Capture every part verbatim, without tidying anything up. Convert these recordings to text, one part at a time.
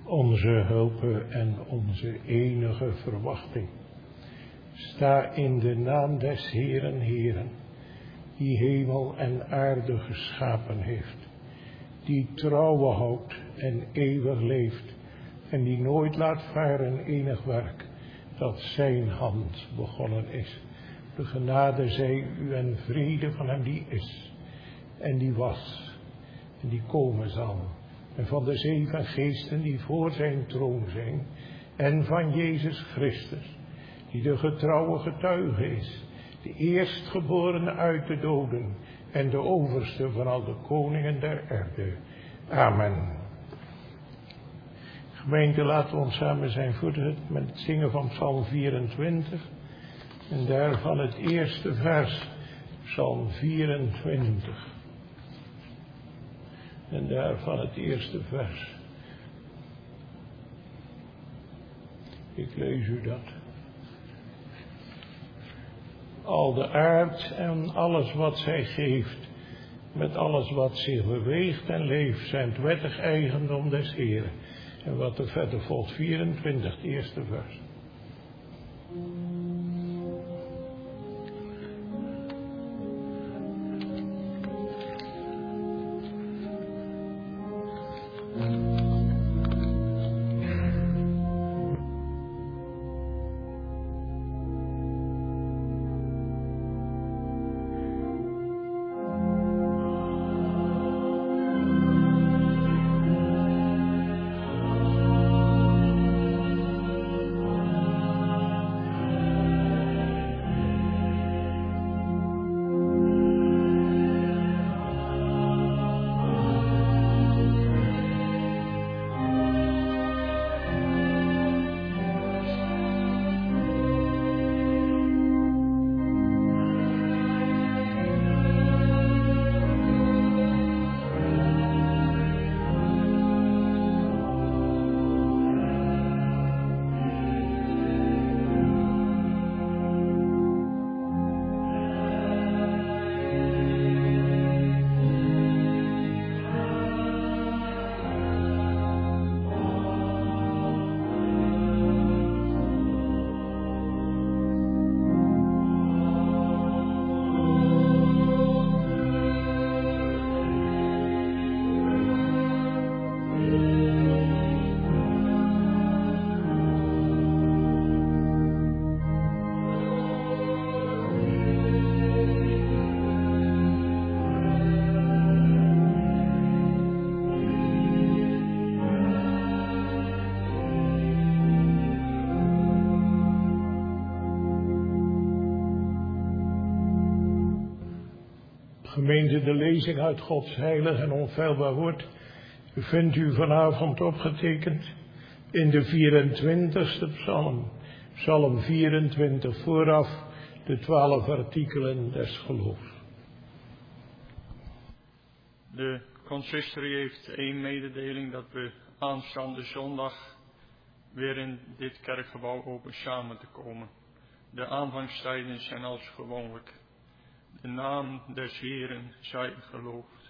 onze hulp en onze enige verwachting. Sta in de naam des Heeren, Heeren, die hemel en aarde geschapen heeft, die trouwe houdt en eeuwig leeft, en die nooit laat varen enig werk dat zijn hand begonnen is. De genade zij u en vrede van hem die is, en die was, en die komen zal, en van de zeven geesten die voor zijn troon zijn, en van Jezus Christus, die de getrouwe getuige is, de eerstgeborene uit de doden, en de overste van al de koningen der aarde. Amen. Gemeente, laten we ons samen zijn voortgezet met het zingen van Psalm vierentwintig. En daarvan het eerste vers, Psalm vierentwintig. En daarvan het eerste vers. Ik lees u dat. Al de aard en alles wat zij geeft, met alles wat zich beweegt en leeft, zijn het wettig eigendom des Heeren. En wat er verder volgt, vierentwintig, het eerste vers. Gemeente, de lezing uit Gods heilig en onfeilbaar woord vindt u vanavond opgetekend in de vierentwintigste psalm, psalm vierentwintig, vooraf de twaalf artikelen des geloofs. De consistorie heeft één mededeling dat we aanstaande zondag weer in dit kerkgebouw open samen te komen. De aanvangstijden zijn als gewoonlijk. De naam des Heeren zij geloofd.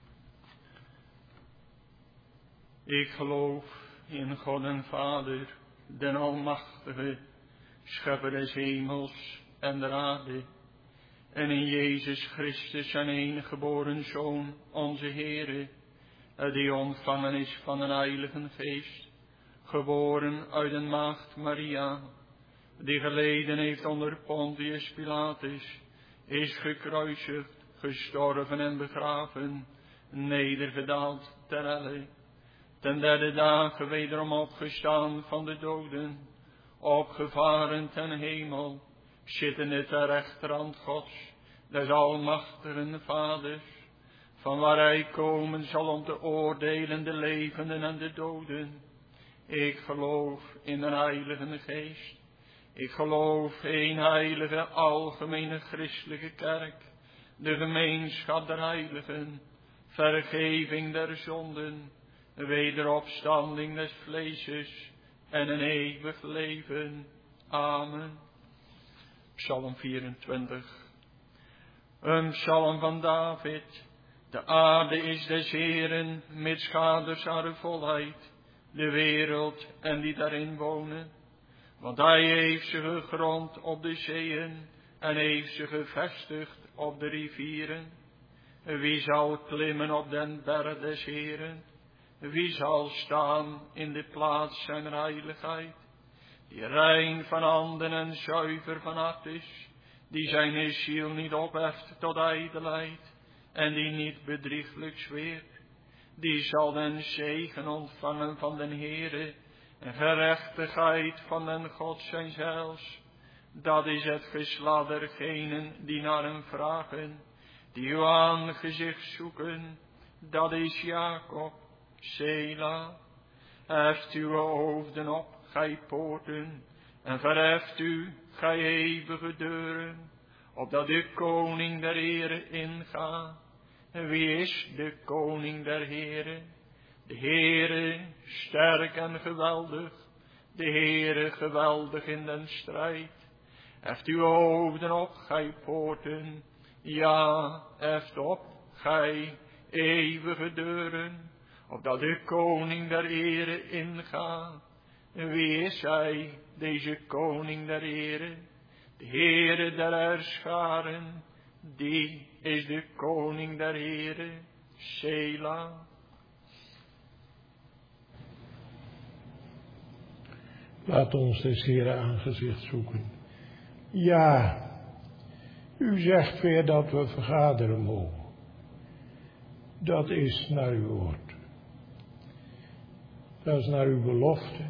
Ik geloof in God en Vader, den Almachtige, Schepper des hemels en der aarde, en in Jezus Christus zijn enige geboren Zoon, onze Heere, die ontvangen is van een Heilige Geest, geboren uit een maagd Maria, die geleden heeft onder Pontius Pilatus, is gekruisigd, gestorven en begraven, nedergedaald ter helle, ten derde dagen wederom opgestaan van de doden, opgevaren ten hemel, zittende ter rechterhand Gods, des almachtigen Vaders, van waar hij komen zal om te oordelen de levenden en de doden. Ik geloof in een Heilige Geest. Ik geloof één heilige, algemene christelijke kerk, de gemeenschap der heiligen, vergeving der zonden, wederopstanding des vleeses en een eeuwig leven. Amen. Psalm vierentwintig. Een psalm van David. De aarde is des Heeren, met schaders haar volheid. de wereld en die daarin wonen. Want hij heeft ze gegrond op de zeeën en heeft ze gevestigd op de rivieren. Wie zal klimmen op den berg des Heeren? Wie zal staan in de plaats zijn heiligheid? Die rein van handen en zuiver van hart is, die zijn ziel niet opheft tot ijdelheid en die niet bedrieglijk zweert. Die zal den zegen ontvangen van den Heere en gerechtigheid van den God zijn heils. Dat is het geslacht dergenen die naar hem vragen, die uw aangezicht zoeken. Dat is Jacob, Sela. Heft uw hoofden op, gij poorten, en verheft u, gij eeuwige deuren, opdat de koning der Heere inga. En wie is de koning der Heere? De Heere, sterk en geweldig, de Heere geweldig in den strijd. Heft uw hoofden op, gij poorten, ja, heft op, gij eeuwige deuren, opdat de koning der Heere inga. Wie is hij, deze koning der Heere? De Heere der herscharen, die is de koning der Heere, Sela. Laat ons des Heere aangezicht zoeken. Ja, u zegt weer dat we vergaderen mogen. Dat is naar uw woord. Dat is naar uw belofte.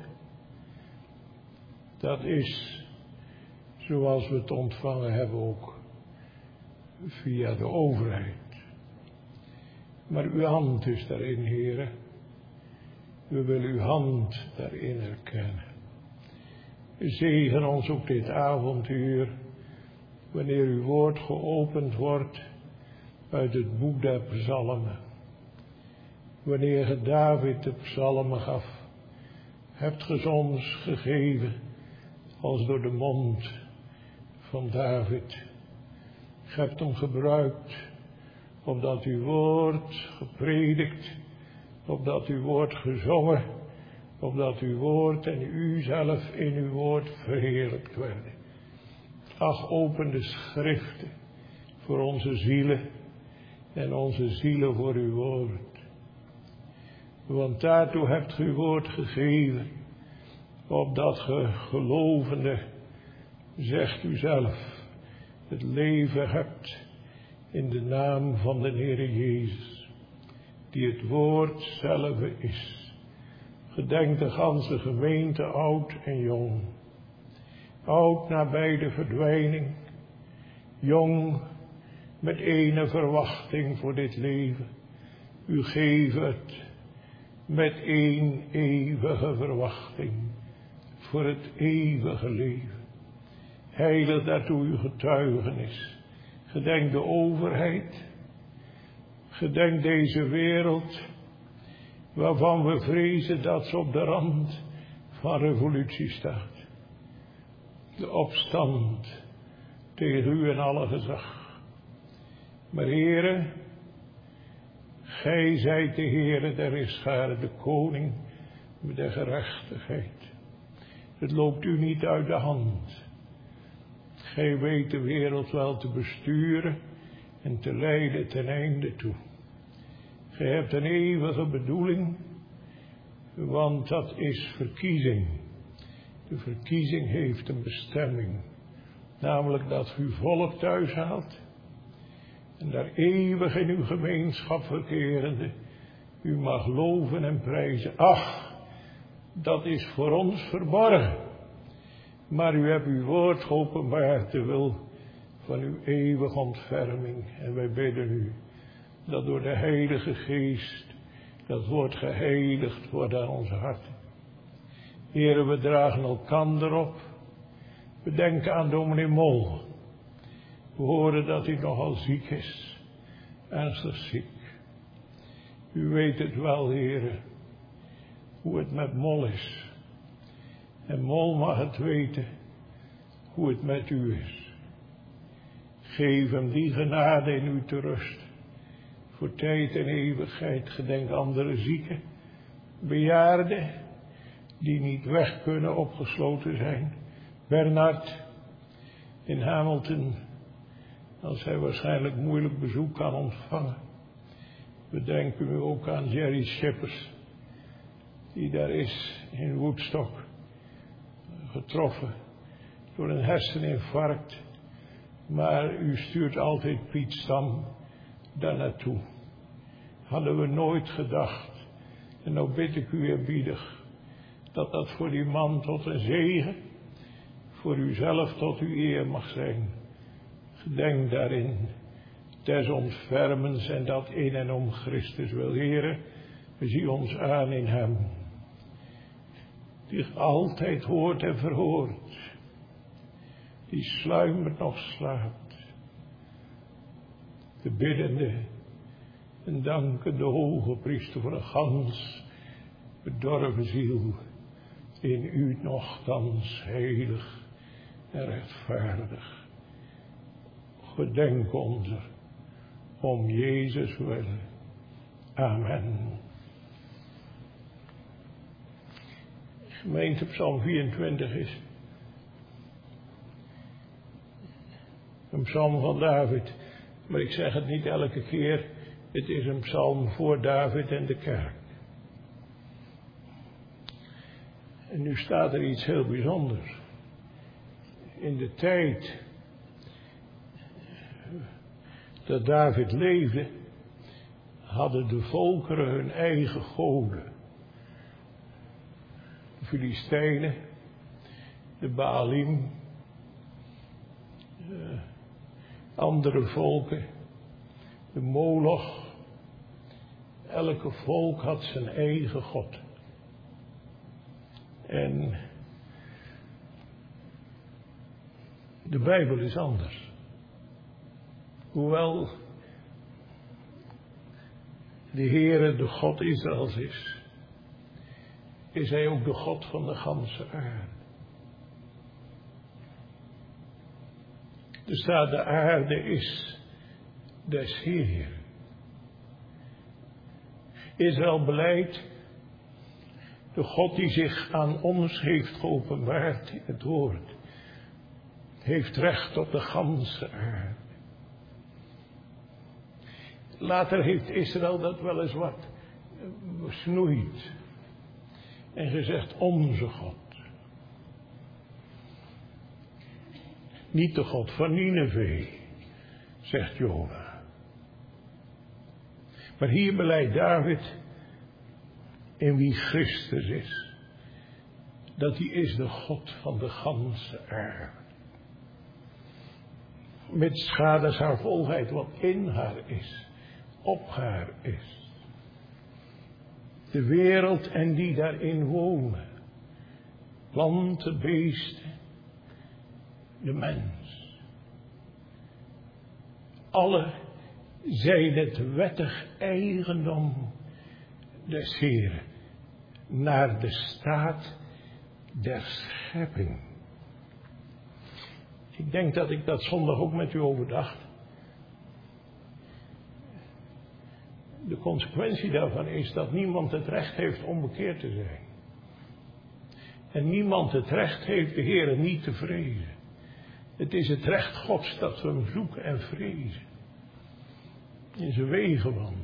Dat is zoals we het ontvangen hebben ook via de overheid. Maar uw hand is daarin, Heere. We willen uw hand daarin erkennen. Zegen ons ook dit avonduur, wanneer uw woord geopend wordt uit het boek der psalmen. Wanneer ge David de psalmen gaf, hebt ge ons gegeven als door de mond van David. Ge hebt hem gebruikt, opdat uw woord gepredikt, opdat uw woord gezongen, opdat uw woord en u zelf in uw woord verheerlijkt werden. Ach, open de schriften voor onze zielen en onze zielen voor uw woord. Want daartoe hebt ge uw woord gegeven, opdat ge gelovende, zegt u zelf, het leven hebt in de naam van de Heere Jezus, die het woord zelf is. Gedenk de ganse gemeente, oud en jong. Oud nabij de verdwijning, jong met ene verwachting voor dit leven. U geeft het met één eeuwige verwachting voor het eeuwige leven. Heilig daartoe uw getuigenis. Gedenk de overheid. Gedenk deze wereld, waarvan we vrezen dat ze op de rand van revolutie staat. De opstand tegen u en alle gezag. Maar Heere, gij zijt de Heere der Heerscharen, de koning met de gerechtigheid. Het loopt u niet uit de hand. Gij weet de wereld wel te besturen en te leiden ten einde toe. Gij hebt een eeuwige bedoeling, want dat is verkiezing. De verkiezing heeft een bestemming, namelijk dat u volk thuis haalt en daar eeuwig in uw gemeenschap verkerende u mag loven en prijzen. Ach, dat is voor ons verborgen, maar u hebt uw woord geopenbaard te wil van uw eeuwige ontferming en wij bidden u dat door de Heilige Geest dat woord geheiligd wordt aan onze harten. Heren, we dragen elkander op. We denken aan dominee Mol. We horen dat hij nogal ziek is. Ernstig ziek. U weet het wel, heren, hoe het met Mol is. En Mol mag het weten hoe het met u is. Geef hem die genade in u te rust. Voor tijd en eeuwigheid. Gedenk andere zieken, bejaarden, die niet weg kunnen, opgesloten zijn. Bernard in Hamilton, als hij waarschijnlijk moeilijk bezoek kan ontvangen. We denken nu ook aan Jerry Shippers, die daar is in Woodstock, getroffen door een herseninfarct. Maar u stuurt altijd Piet Stam daar naartoe. Hadden we nooit gedacht. En nou bid ik u eerbiedig dat dat voor die man tot een zegen, voor uzelf tot uw eer mag zijn. Gedenk daarin des ontfermens en dat in en om Christus wil. Heere, zie ons aan in hem, die altijd hoort en verhoort, die sluimert nog slaapt, de biddende en dankende hoge priester voor een gans bedorven ziel, in u nochtans heilig en rechtvaardig. Gedenk onze om Jezus willen. Amen. Gemeente, Psalm vierentwintig is een psalm van David, maar ik zeg het niet elke keer, het is een psalm voor David en de kerk. En nu staat er iets heel bijzonders. In de tijd dat David leefde, hadden de volkeren hun eigen goden. De Filistijnen, de Baalim, de andere volken, de Moloch. Elke volk had zijn eigen god. En de Bijbel is anders. Hoewel de Heere de God Israëls is, is hij ook de God van de ganse aarde. Er staat, de aarde is des Heeren. Israël beleidt, de God die zich aan ons heeft geopenbaard in het woord, heeft recht op de ganse aarde. Later heeft Israël dat wel eens wat besnoeid en gezegd, onze God. Niet de God van Nineve, zegt Jona. Maar hier beleidt David, in wie Christus is, dat hij is de God van de ganse aarde. Met schades haar volheid, wat in haar is, op haar is. De wereld en die daarin wonen, planten, beesten, de mens. Alle zijn het wettig eigendom des Heeren, naar de staat der schepping. Ik denk dat ik dat zondag ook met u overdacht. De consequentie daarvan is dat niemand het recht heeft om bekeerd te zijn. En niemand het recht heeft de Heere niet te vrezen. Het is het recht Gods dat we hem zoeken en vrezen. In zijn wegen wandelen.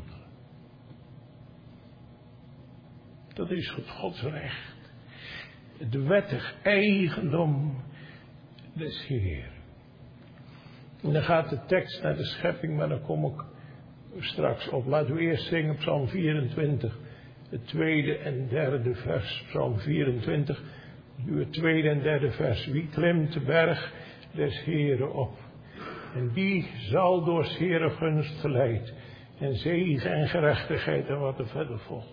Dat is Gods recht. Het wettig eigendom des Heeren. En dan gaat de tekst naar de schepping, maar dan kom ik straks op. Laten we eerst zingen Psalm vierentwintig. Het tweede en derde vers. Psalm vierentwintig. Nu het tweede en derde vers. Wie klimt de berg des Heeren op? En die zal door 's Heeren gunst geleid. En zegen en gerechtigheid en wat er verder volgt.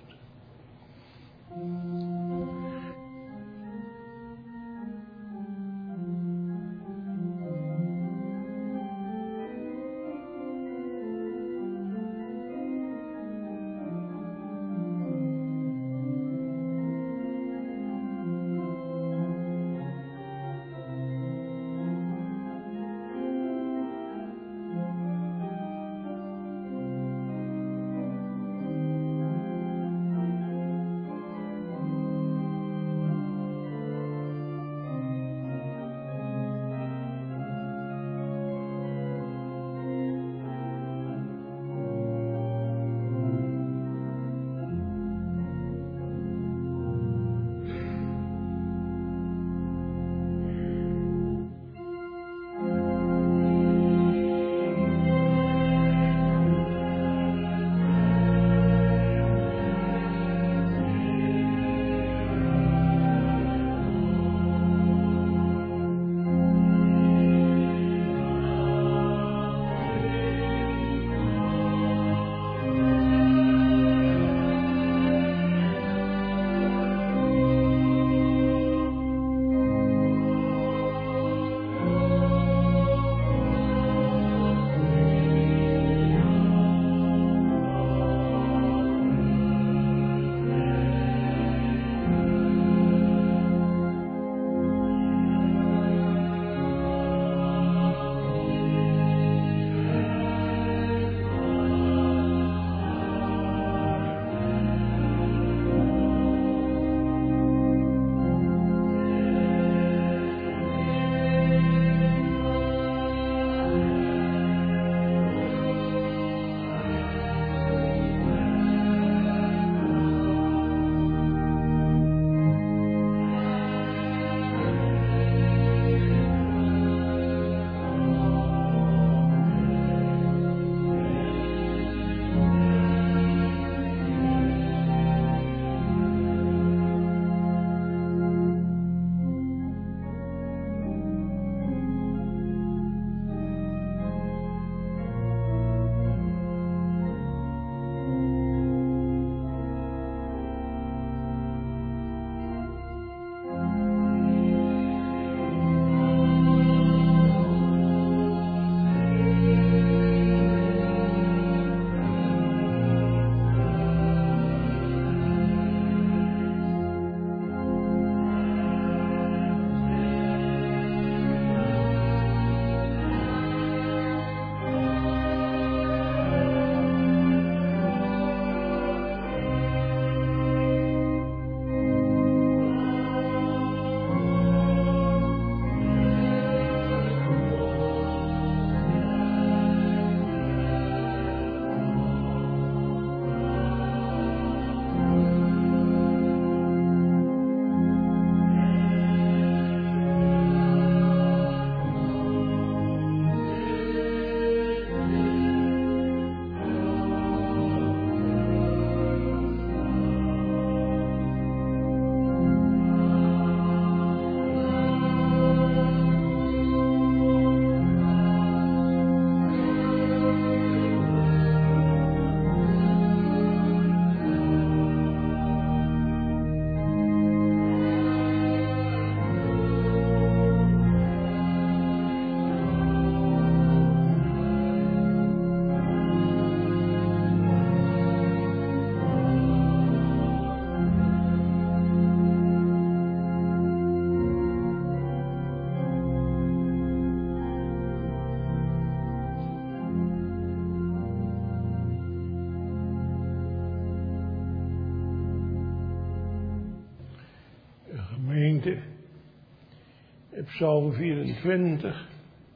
Psalm vierentwintig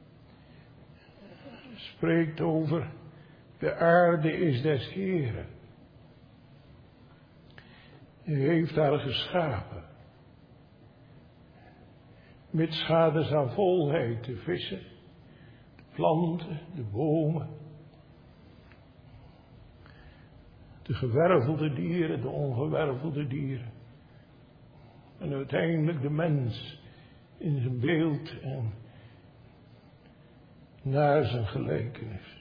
spreekt over de aarde is des Heren. Hij heeft haar geschapen. Met schades aan volheid, de vissen, de planten, de bomen, de gewervelde dieren, de ongewervelde dieren. En uiteindelijk de mens in zijn beeld en naar zijn gelijkenis.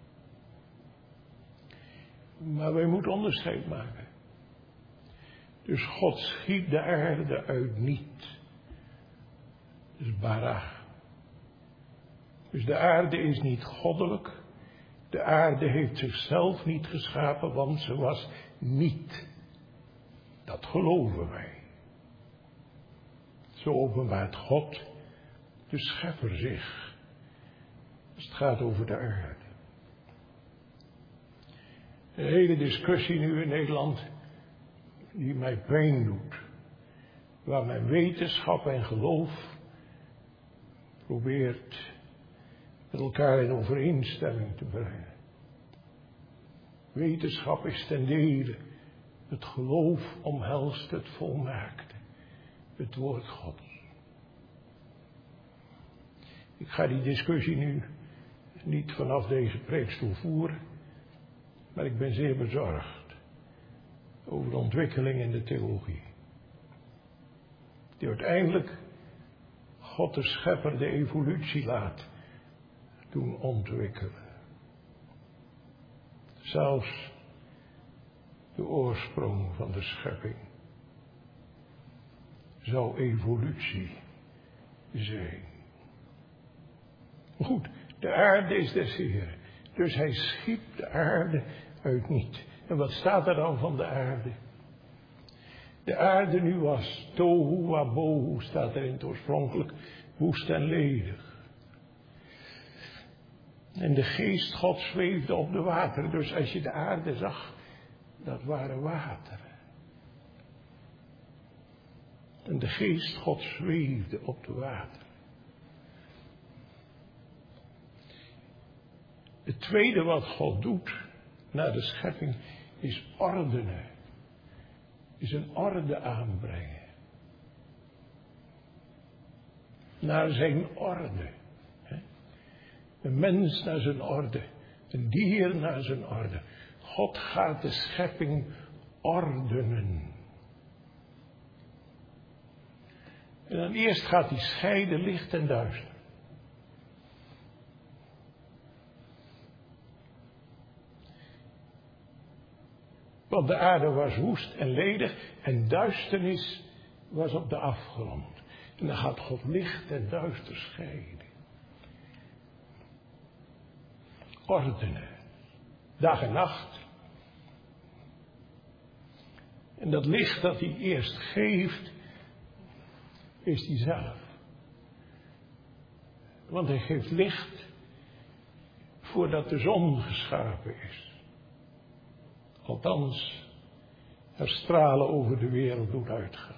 Maar wij moeten onderscheid maken. Dus God schiep de aarde uit niet. Dus bara. Dus de aarde is niet goddelijk. De aarde heeft zichzelf niet geschapen, want ze was niet. Dat geloven wij. Zo openbaart God, de schepper, zich. Dus het gaat over de aarde. Een hele discussie nu in Nederland die mij pijn doet. Waar men wetenschap en geloof probeert met elkaar in overeenstemming te brengen. Wetenschap is ten dele. Het geloof omhelst het volmaakte. Het woord Gods. Ik ga die discussie nu niet vanaf deze preekstoel voeren. Maar ik ben zeer bezorgd over de ontwikkeling in de theologie. Die uiteindelijk God de schepper de evolutie laat doen ontwikkelen. Zelfs de oorsprong van de schepping zou evolutie zijn. Goed, de aarde is des Heren. Dus hij schiep de aarde uit niet. En wat staat er dan van de aarde? De aarde nu was tohu wabohu, staat er in het oorspronkelijk, woest en ledig. En de geest God zweefde op de wateren. Dus als je de aarde zag, dat waren wateren. En de geest God zweefde op de wateren. Het tweede wat God doet na de schepping is ordenen. Is een orde aanbrengen. Naar zijn orde. Een mens naar zijn orde. Een dier naar zijn orde. God gaat de schepping ordenen. En dan eerst gaat hij scheiden licht en duister. Want de aarde was woest en ledig en duisternis was op de afgrond. En dan gaat God licht en duister scheiden. Ordenen. Dag en nacht. En dat licht dat hij eerst geeft, is hij zelf. Want hij geeft licht voordat de zon geschapen is. Althans, er stralen over de wereld doet uitgaan.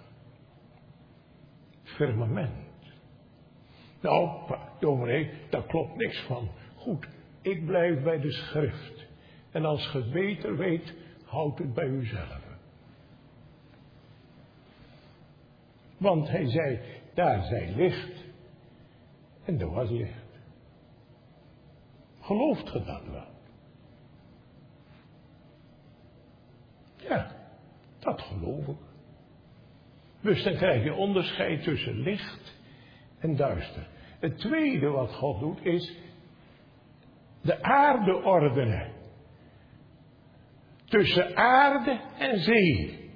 Firmament. Nou, dominee, daar klopt niks van. Goed, ik blijf bij de schrift. En als je het beter weet, houd het bij uzelf. Want hij zei, daar zij licht. En er was licht. Gelooft ge dat wel? Ja, dat geloof ik. Dus dan krijg je onderscheid tussen licht en duister. Het tweede wat God doet is de aarde ordenen. Tussen aarde en zee.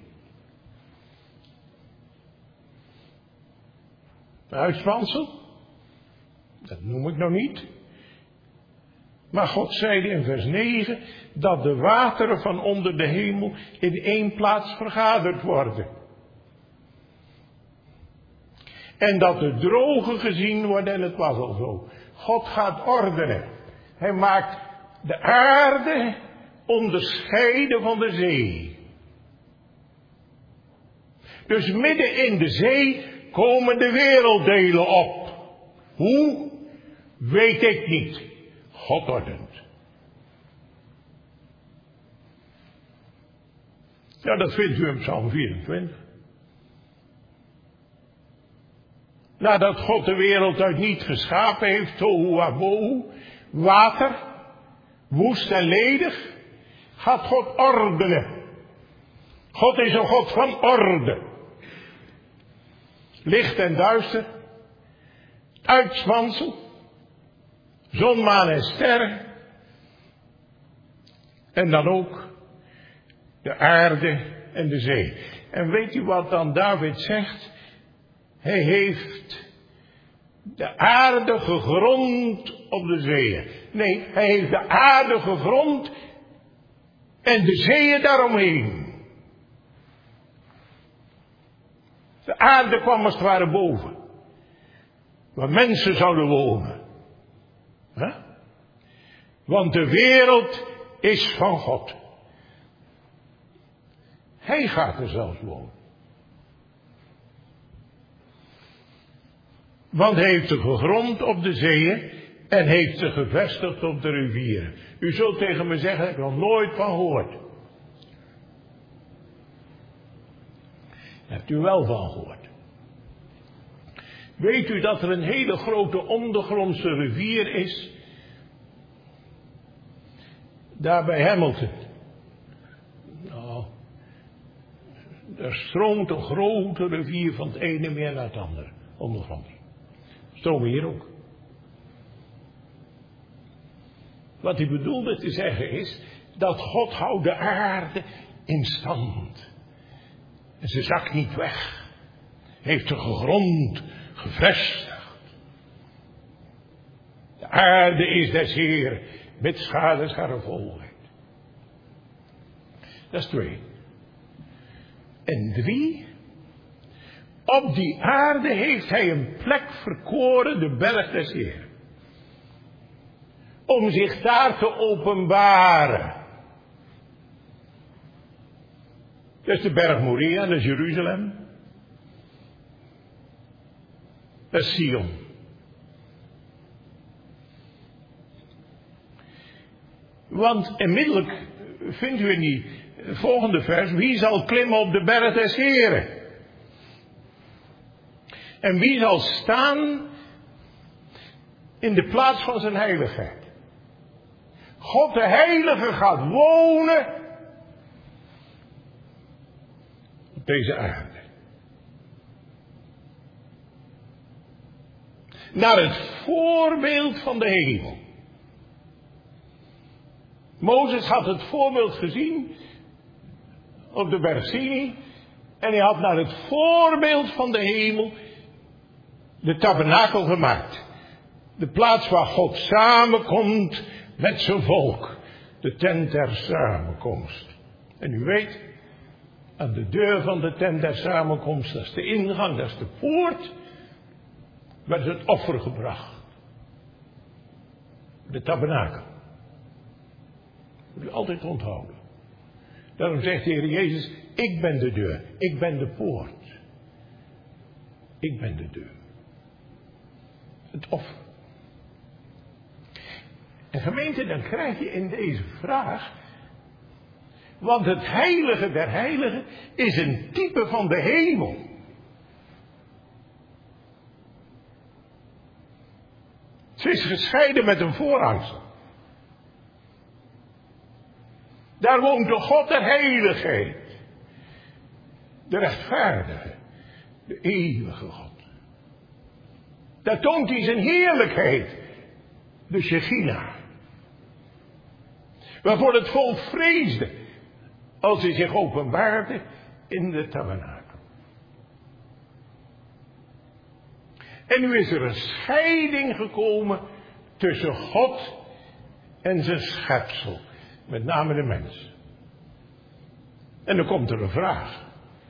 Een uitspansel? Dat noem ik nog niet. Maar God zeide in vers negen dat de wateren van onder de hemel in één plaats vergaderd worden. En dat de drogen gezien worden, en het was al zo. God gaat ordenen. Hij maakt de aarde onderscheiden van de zee. Dus midden in de zee komen de werelddelen op. Hoe? Weet ik niet. God ordent. Ja, dat vindt u in Psalm vierentwintig. Nadat God de wereld uit niet geschapen heeft, tohu wabohu, water, woest en ledig, gaat God ordenen. God is een God van orde. Licht en duister, uitspansel, zon, maan en sterren. En dan ook de aarde en de zee. En weet u wat dan David zegt? Hij heeft de aarde gegrond op de zeeën. Nee, hij heeft de aarde gegrond en de zeeën daaromheen. De aarde kwam als het ware boven. Waar mensen zouden wonen. Huh? Want de wereld is van God. Hij gaat er zelfs wonen. Want hij heeft ze gegrond op de zeeën en heeft ze gevestigd op de rivieren. U zult tegen me zeggen, ik heb er nog nooit van gehoord. Daar hebt u wel van gehoord. Weet u dat er een hele grote ondergrondse rivier is? Daar bij Hamilton. Nou, er stroomt een grote rivier van het ene meer naar het andere. Ondergrond. Stromen hier ook. Wat hij bedoelde te zeggen is, dat God houdt de aarde in stand. En ze zakt niet weg. Heeft ze gegrond, gevestigd. De aarde is des Heer, met schade schare volheid. Dat is twee. En drie. Op die aarde heeft hij een plek verkoren, de berg des Heer. Om zich daar te openbaren. Dat is de berg Moria, dat is Jeruzalem. Dat is Sion. Want onmiddellijk vindt u in die volgende vers, wie zal klimmen op de berg des Heren? En wie zal staan in de plaats van zijn heiligheid? God de Heilige gaat wonen op deze aarde. Naar het voorbeeld van de hemel. Mozes had het voorbeeld gezien op de berg Sinai. En hij had naar het voorbeeld van de hemel de tabernakel gemaakt. De plaats waar God samenkomt met zijn volk. De tent der samenkomst. En u weet, aan de deur van de tent der samenkomst, dat is de ingang, dat is de poort, werd het offer gebracht. De tabernakel. Moet u altijd onthouden. Daarom zegt de Heer Jezus, ik ben de deur, ik ben de poort. Ik ben de deur. Het offer. En gemeente, dan krijg je in deze vraag, want het heilige der heiligen is een type van de hemel. Ze is gescheiden met een voorhangsel. Daar woont de God der heiligheid. De rechtvaardige. De eeuwige God. Daar toont hij zijn heerlijkheid. De Shechina. Waarvoor het volk vreesde. Als hij zich openbaarde in de tabernakel. En nu is er een scheiding gekomen tussen God en zijn schepsel. Met name de mens. En dan komt er een vraag.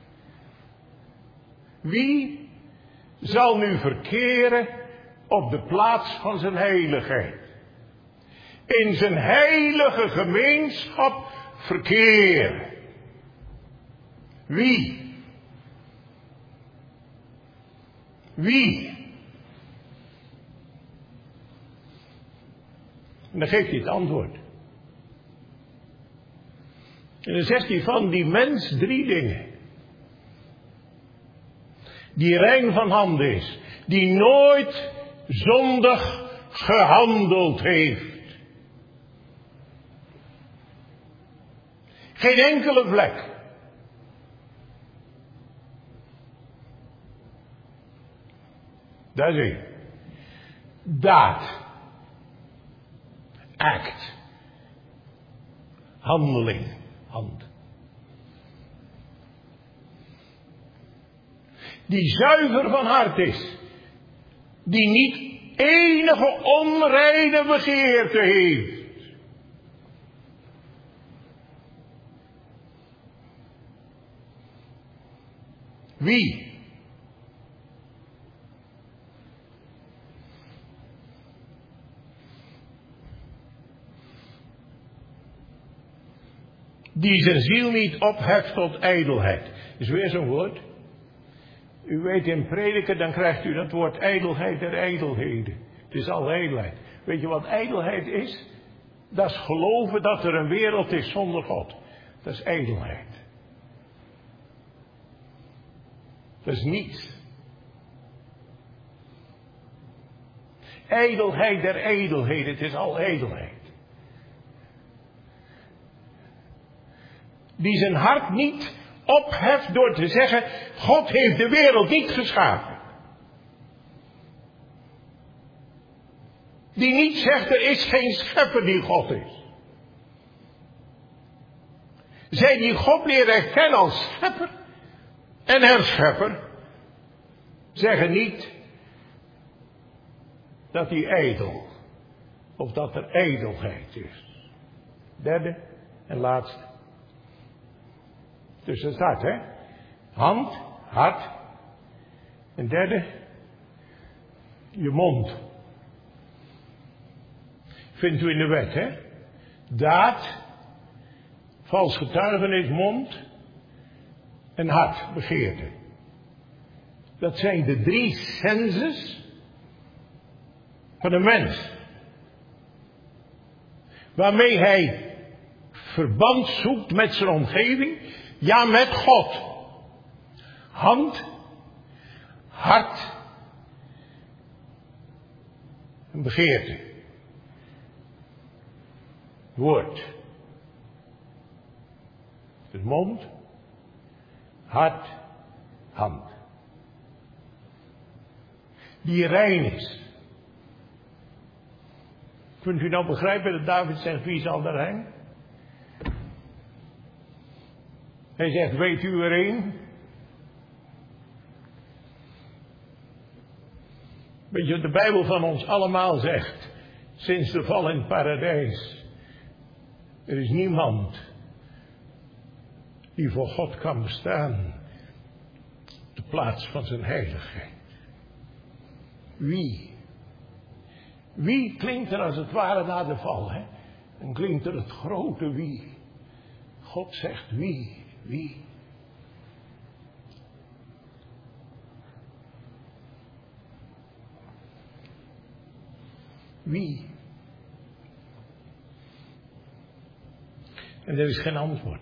Wie zal nu verkeren op de plaats van zijn heiligheid? In zijn heilige gemeenschap verkeren. Wie? Wie? En dan geeft hij het antwoord. En dan zegt hij van die mens drie dingen. Die rein van handen is. Die nooit zondig gehandeld heeft. Geen enkele vlek. Dat is één. Daad. Act. Handeling. Hand. Die zuiver van hart is. Die niet enige onreine begeerte heeft. Wie? Die zijn ziel niet opheft tot ijdelheid. Dat is weer zo'n woord. U weet in prediken, dan krijgt u dat woord ijdelheid der ijdelheden. Het is al ijdelheid. Weet je wat ijdelheid is? Dat is geloven dat er een wereld is zonder God. Dat is ijdelheid. Dat is niets. Ijdelheid der ijdelheden, het is al ijdelheid. Die zijn hart niet opheft door te zeggen, God heeft de wereld niet geschapen. Die niet zegt, er is geen schepper die God is. Zij die God leren kennen als schepper en herschepper, zeggen niet dat hij ijdel, of dat er ijdelheid is. Derde en laatste. Dus dat is hart, hè? Hand, hart. En derde, je mond. Vindt u in de wet, hè? Daad, vals getuigenis, mond en hart, begeerte. Dat zijn de drie senses van de mens. Waarmee hij verband zoekt met zijn omgeving. Ja, met God. Hand, hart en begeerte. Woord. Dus mond, hart, hand. Die rein is. Kunt u nou begrijpen dat David zegt, wie zal daar rein? Hij zegt, weet u er een? Weet je wat de Bijbel van ons allemaal zegt? Sinds de val in het paradijs. Er is niemand die voor God kan bestaan op de plaats van zijn heiligheid. Wie? Wie klinkt er als het ware na de val, hè? Dan klinkt er het grote wie. God zegt wie, wie. Wie? En er is geen antwoord.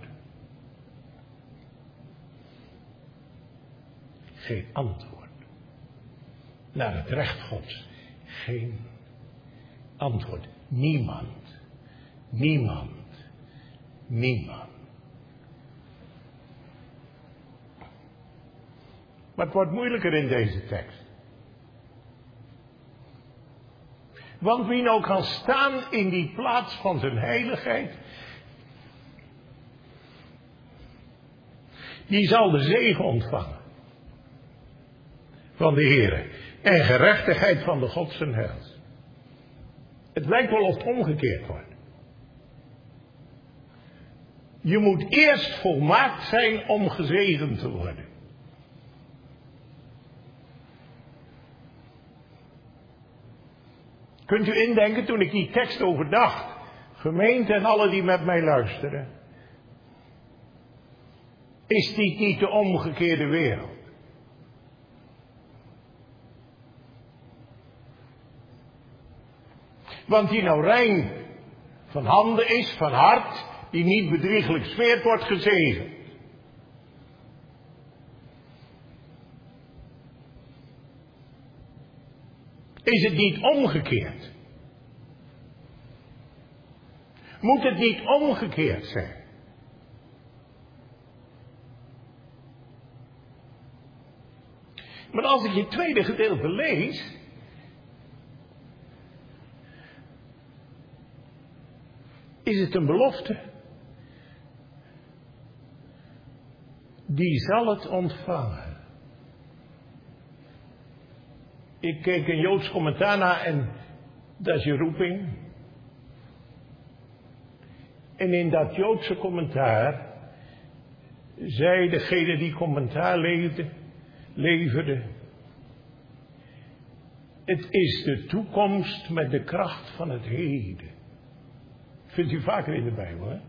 Geen antwoord. Naar het recht Gods. Geen antwoord. Niemand. Niemand. Niemand. Maar het wordt moeilijker in deze tekst. Want wie nou kan staan in die plaats van zijn heiligheid, die zal de zegen ontvangen van de Heere en gerechtigheid van de God zijn heils. Het lijkt wel of het omgekeerd wordt. Je moet eerst volmaakt zijn om gezegend te worden. Kunt u indenken toen ik die tekst overdacht, gemeente en alle die met mij luisteren, is dit niet de omgekeerde wereld? Want die nou rein van handen is, van hart, die niet bedrieglijk smeert, wordt gezegend. Is het niet omgekeerd? Moet het niet omgekeerd zijn? Maar als ik je tweede gedeelte lees, is het een belofte. Die zal het ontvangen. Ik keek een Joods commentaar na en dat is je roeping. En in dat Joodse commentaar zei degene die commentaar leefde, leverde: het is de toekomst met de kracht van het heden. Vindt u vaker in de Bijbel, hè?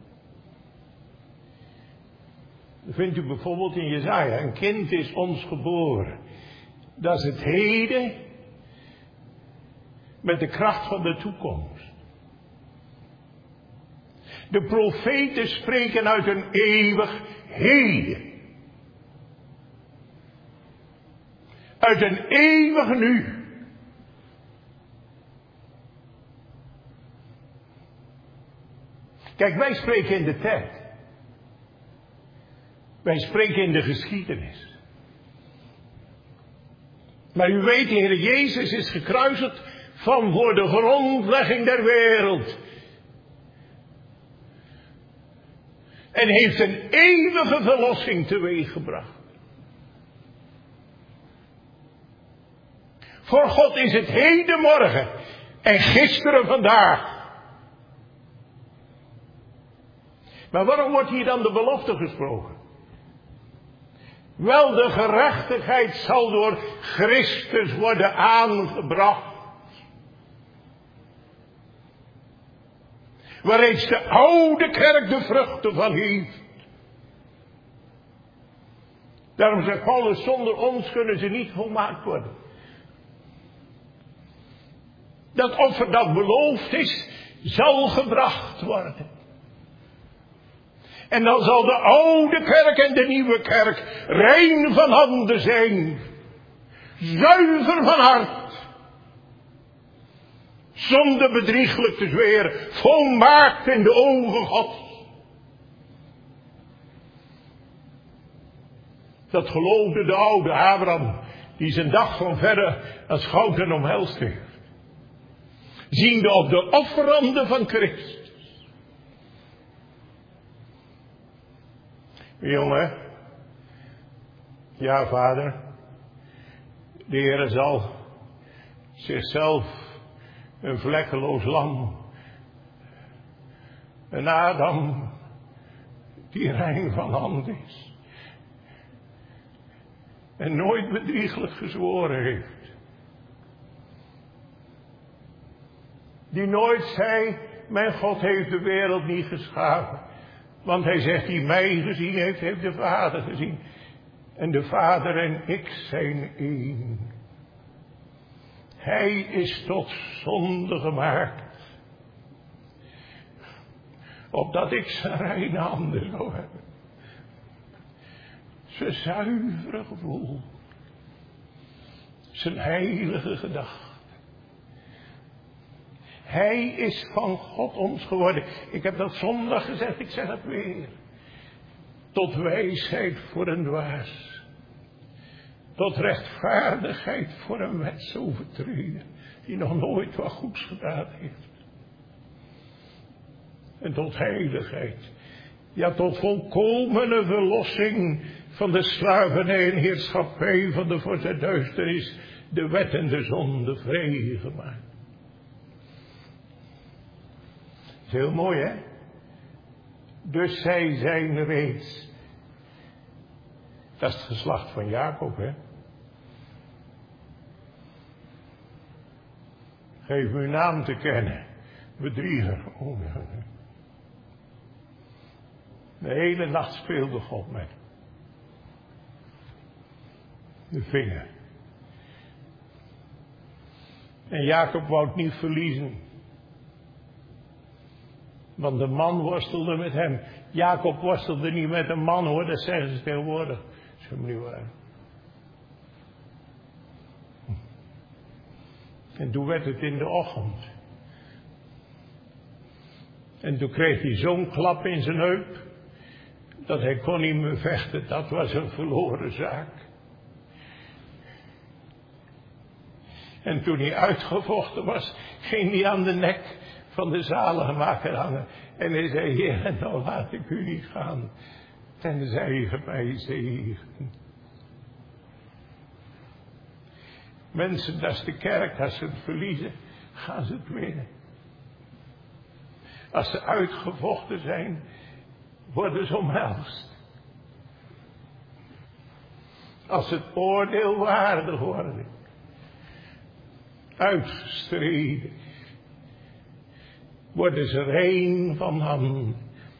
Dat vindt u bijvoorbeeld in Jesaja: een kind is ons geboren. Dat is het heden met de kracht van de toekomst. De profeten spreken uit een eeuwig heden. Uit een eeuwig nu. Kijk, wij spreken in de tijd. Wij spreken in de geschiedenis. Maar u weet, de Heer Jezus is gekruisigd van voor de grondlegging der wereld. En heeft een eeuwige verlossing teweeggebracht. Voor God is het heden morgen en gisteren vandaag. Maar waarom wordt hier dan de belofte gesproken? Wel, de gerechtigheid zal door Christus worden aangebracht. Waar reeds de oude kerk de vruchten van heeft. Daarom zegt Paulus: zonder ons kunnen ze niet volmaakt worden. Dat offer dat beloofd is, zal gebracht worden. En dan zal de oude kerk en de nieuwe kerk rein van handen zijn. Zuiver van hart. Zonder bedrieglijk te zweren. Volmaakt in de ogen Gods. Dat geloofde de oude Abraham, die zijn dag van verre als goud en omhelst heeft. Ziende op de offeranden van Christus. Jongen, ja vader, de Heer zal zichzelf een vlekkeloos lam, een Adam die rein van hand is en nooit bedrieglijk gezworen heeft, die nooit zei: mijn God heeft de wereld niet geschapen. Want hij zegt: die mij gezien heeft, heeft de Vader gezien. En de Vader en ik zijn één. Hij is tot zonde gemaakt. Opdat ik zijn reine handen zou hebben. Zijn zuivere gevoel. Zijn heilige gedachte. Hij is van God ons geworden. Ik heb dat zondag gezegd, ik zeg het weer. Tot wijsheid voor een dwaas. Tot rechtvaardigheid voor een wetsovertreder. Die nog nooit wat goeds gedaan heeft. En tot heiligheid. Ja, tot volkomene verlossing van de slavernij en heerschappij van de voor de duisternis, de wet en de zonde vrijgemaakt. Heel mooi, hè? Dus zij zijn reeds. Dat is het geslacht van Jacob, hè? Geef uw naam te kennen. Bedrieger. Oh, ja. De hele nacht speelde God met de vinger. En Jacob wou het niet verliezen. Want de man worstelde met hem. Jacob worstelde niet met een man hoor, dat zeggen ze tegenwoordig. Dat is helemaal niet waar. En toen werd het in de ochtend. En toen kreeg hij zo'n klap in zijn heup, dat hij kon niet meer vechten. Dat was een verloren zaak. En toen hij uitgevochten was, ging hij aan de nek van de zaligmaker hangen. En hij zei, Heer, nou laat ik u niet gaan, tenzij je mij zegen. Mensen, dat is de kerk, als ze het verliezen, gaan ze het winnen. Als ze uitgevochten zijn, worden ze omhelst. Als ze het oordeel waardig worden, uitgestreden, worden ze rein van hand,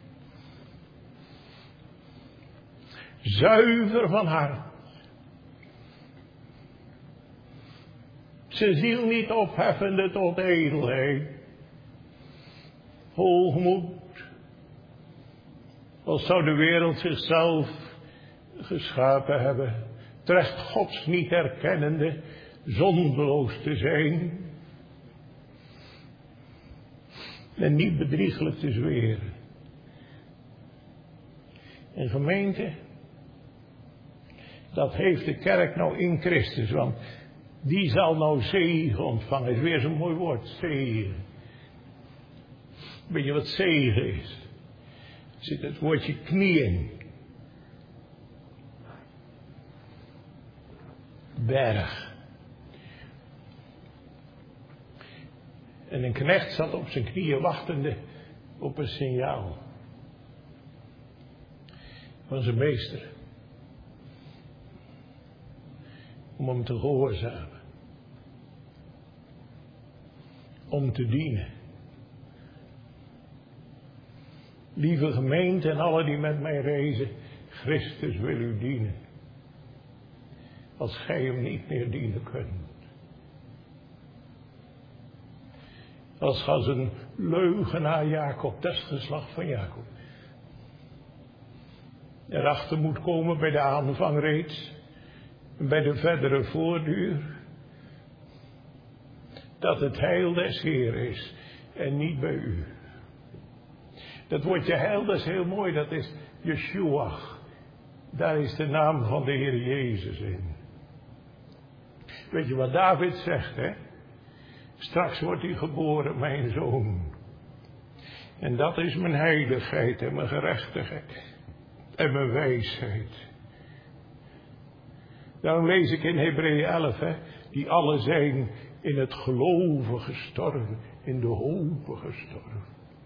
zuiver van hart. Zijn ziel niet opheffende tot edelheid, hoogmoed, als zou de wereld zichzelf geschapen hebben, terecht Gods niet herkennende, zondeloos te zijn en niet bedrieglijk te zweren. En gemeente, dat heeft de kerk nou in Christus, want die zal nou zegen ontvangen. Dat is weer zo'n mooi woord, zegen. Weet je wat zegen is? Er zit het woordje knieën. Berg. En een knecht zat op zijn knieën wachtende op een signaal van zijn meester. Om hem te gehoorzamen. Om te dienen. Lieve gemeente en alle die met mij reizen, Christus wil u dienen. Als gij hem niet meer dienen kunt. Als als een leugenaar Jacob, dat is het geslacht van Jacob. Erachter moet komen bij de aanvang reeds. Bij de verdere voortduur. Dat het heil des Heer is en niet bij u. Dat woordje heil, dat is heel mooi, dat is Yeshua. Daar is de naam van de Heer Jezus in. Weet je wat David zegt, hè? Straks wordt hij geboren, mijn zoon. En dat is mijn heiligheid en mijn gerechtigheid en mijn wijsheid. Daarom lees ik in Hebreeën elf, hè, die alle zijn in het geloven gestorven, in de hopen gestorven.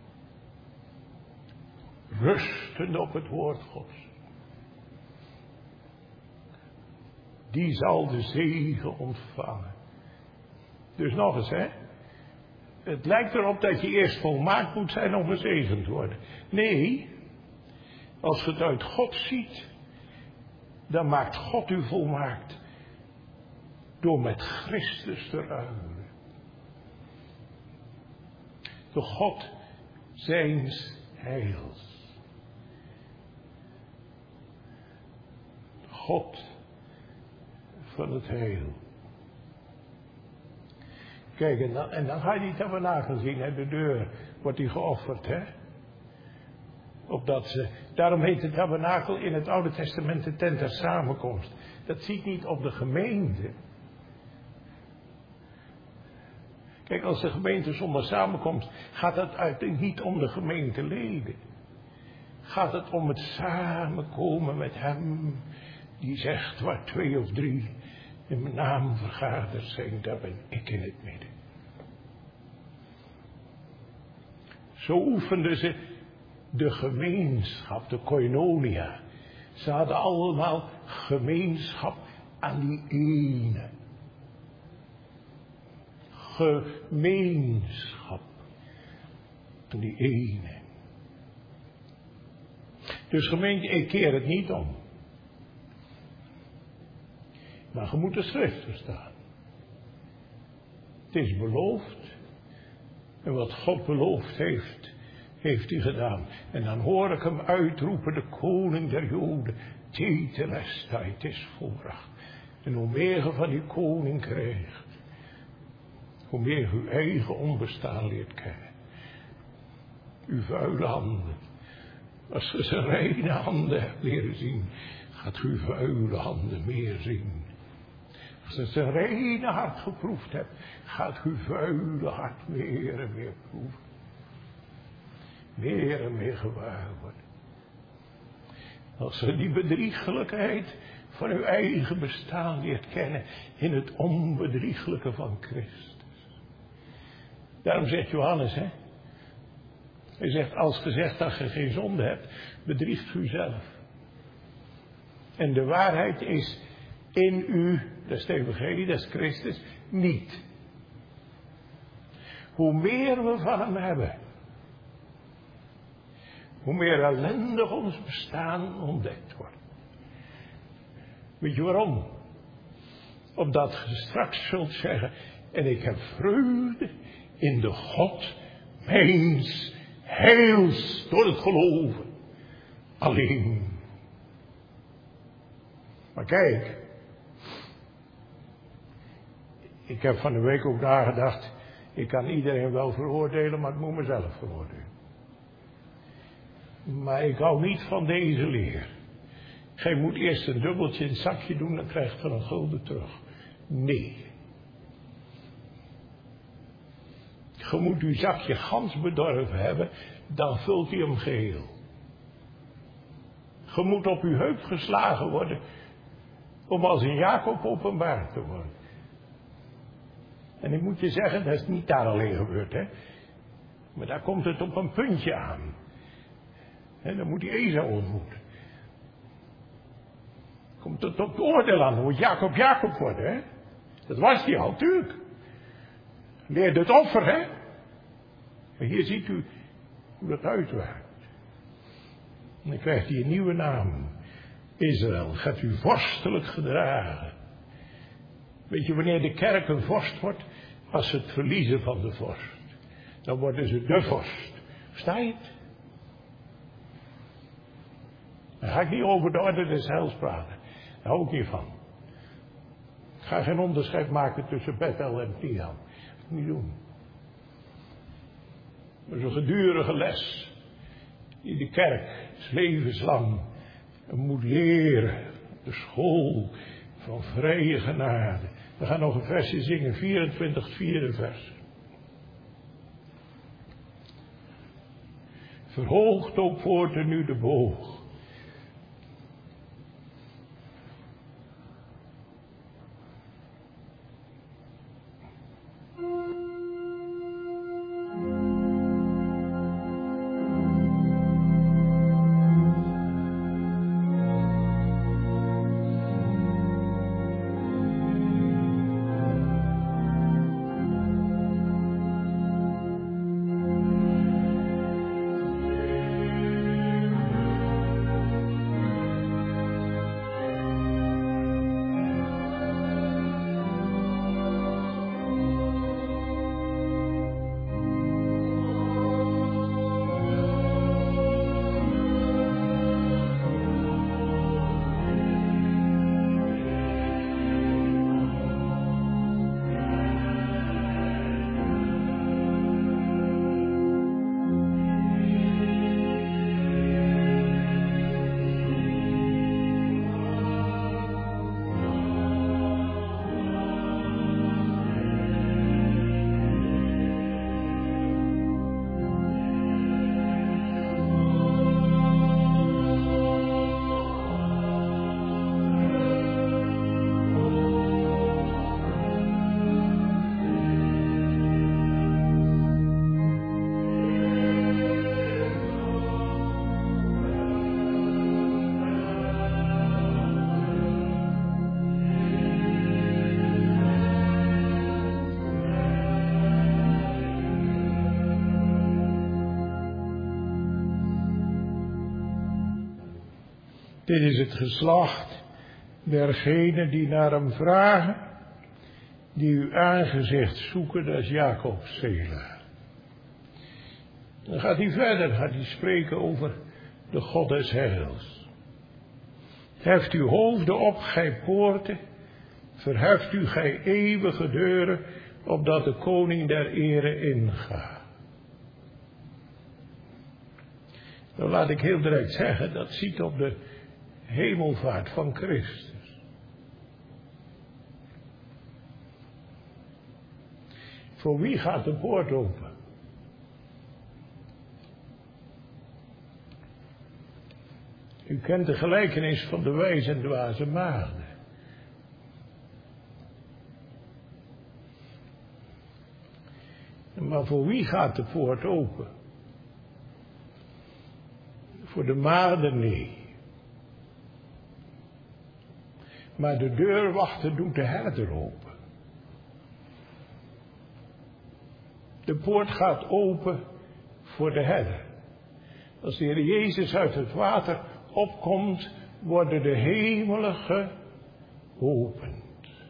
Rustend op het woord Gods. Die zal de zegen ontvangen. Dus nog eens, hè. Het lijkt erop dat je eerst volmaakt moet zijn om gezegend te worden. Nee, als je het uit God ziet, dan maakt God u volmaakt door met Christus te ruilen. De God zijns heils. God van het heil. Kijk, en dan, en dan ga je die tabernakel zien, hè, de deur wordt die geofferd, hè. Opdat ze, daarom heet de tabernakel in het Oude Testament de tent der samenkomst. Dat ziet niet op de gemeente. Kijk, als de gemeente zonder samenkomst, gaat het uiteindelijk niet om de gemeenteleden. Gaat het om het samenkomen met hem, die zegt waar twee of drie in mijn naam vergaderd zijn, daar ben ik in het midden. Zo oefenden ze de gemeenschap, de koinonia. Ze hadden allemaal gemeenschap aan die ene. Gemeenschap aan die ene. Dus gemeente, ik keer het niet om. Maar je moet de schrift verstaan. Het is beloofd. En wat God beloofd heeft, heeft hij gedaan. En dan hoor ik hem uitroepen, de koning der Joden. Tetelestai, het is volbracht. En hoe meer je van die koning krijgt, hoe meer je uw eigen onbestaan leert kennen. Uw vuile handen. Als je zijn reine handen hebt leren zien, gaat u uw vuile handen meer zien. Als je zijn reine hart geproefd hebt, gaat uw vuile hart meer en meer proeven. Meer en meer gewaar worden. Als je die bedriegelijkheid van uw eigen bestaan leert kennen in het onbedriegelijke van Christus. Daarom zegt Johannes, hè. Hij zegt, als je zegt dat je geen zonde hebt, bedriegt u zelf. En de waarheid is in u, dat is het evangelie, dat is Christus, niet. Hoe meer we van hem hebben, hoe meer ellendig ons bestaan ontdekt wordt. Weet je waarom? Omdat je straks zult zeggen, en ik heb vreugde in de God mijns heils door het geloven. Alleen. Maar kijk, ik heb van de week ook nagedacht, ik kan iedereen wel veroordelen, maar ik moet mezelf veroordelen. Maar ik hou niet van deze leer. Gij moet eerst een dubbeltje in het zakje doen, dan krijgt je een gulden terug. Nee. Je moet uw zakje gans bedorven hebben, dan vult hij hem geheel. Je moet op uw heup geslagen worden, om als een Jacob openbaar te worden. En ik moet je zeggen, dat is niet daar alleen gebeurd, hè. Maar daar komt het op een puntje aan. En dan moet hij Esau ontmoeten. Komt het op het oordeel aan, dan moet Jacob Jacob worden, hè. Dat was hij al, tuurlijk. Leerde het offer, hè. Maar hier ziet u hoe dat uitwerkt. En dan krijgt hij een nieuwe naam. Israël, gaat u vorstelijk gedragen. Weet je wanneer de kerk een vorst wordt? Als ze het verliezen van de vorst. Dan worden ze de vorst. Versta je het? Daar ga ik niet over de orde des heils praten. Daar hou ik niet van. Ik ga geen onderscheid maken tussen Bethel en Tian. Dat moet ik niet doen. Dat is een gedurige les. Die de kerk levenslang moet leren. De school van vrije genade. We gaan nog een versje zingen. vierentwintig, vierde vers. Verhoogt ook voortaan nu de boog. Dit is het geslacht dergenen die naar hem vragen, die uw aangezicht zoeken, dat is Jacob Sela. Dan gaat hij verder, gaat hij spreken over de God des heils. Heft uw hoofden op, gij poorten, verheft u, gij eeuwige deuren, opdat de koning der ere inga. Nou laat ik heel direct zeggen, dat ziet op de hemelvaart van Christus. Voor wie gaat de poort open? U kent de gelijkenis van de wijze en dwaze maagden. Maar voor wie gaat de poort open? Voor de maagden nee. Maar de deurwachter doet de herder open. De poort gaat open voor de herder. Als de Heer Jezus uit het water opkomt, worden de hemelen geopend.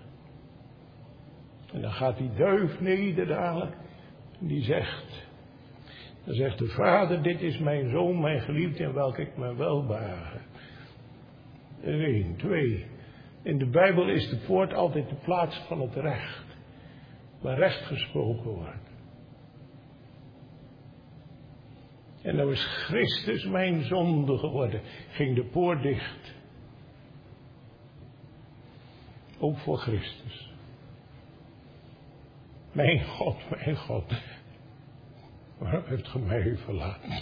En dan gaat die duif nederdalen. En die zegt, dan zegt de Vader, dit is mijn zoon, mijn geliefde, in welke ik me welbehage. Eén, twee. In de Bijbel is de poort altijd de plaats van het recht. Waar recht gesproken wordt. En nou is Christus mijn zonde geworden. Ging de poort dicht. Ook voor Christus. Mijn God, mijn God. Waarom heeft ge mij verlaten?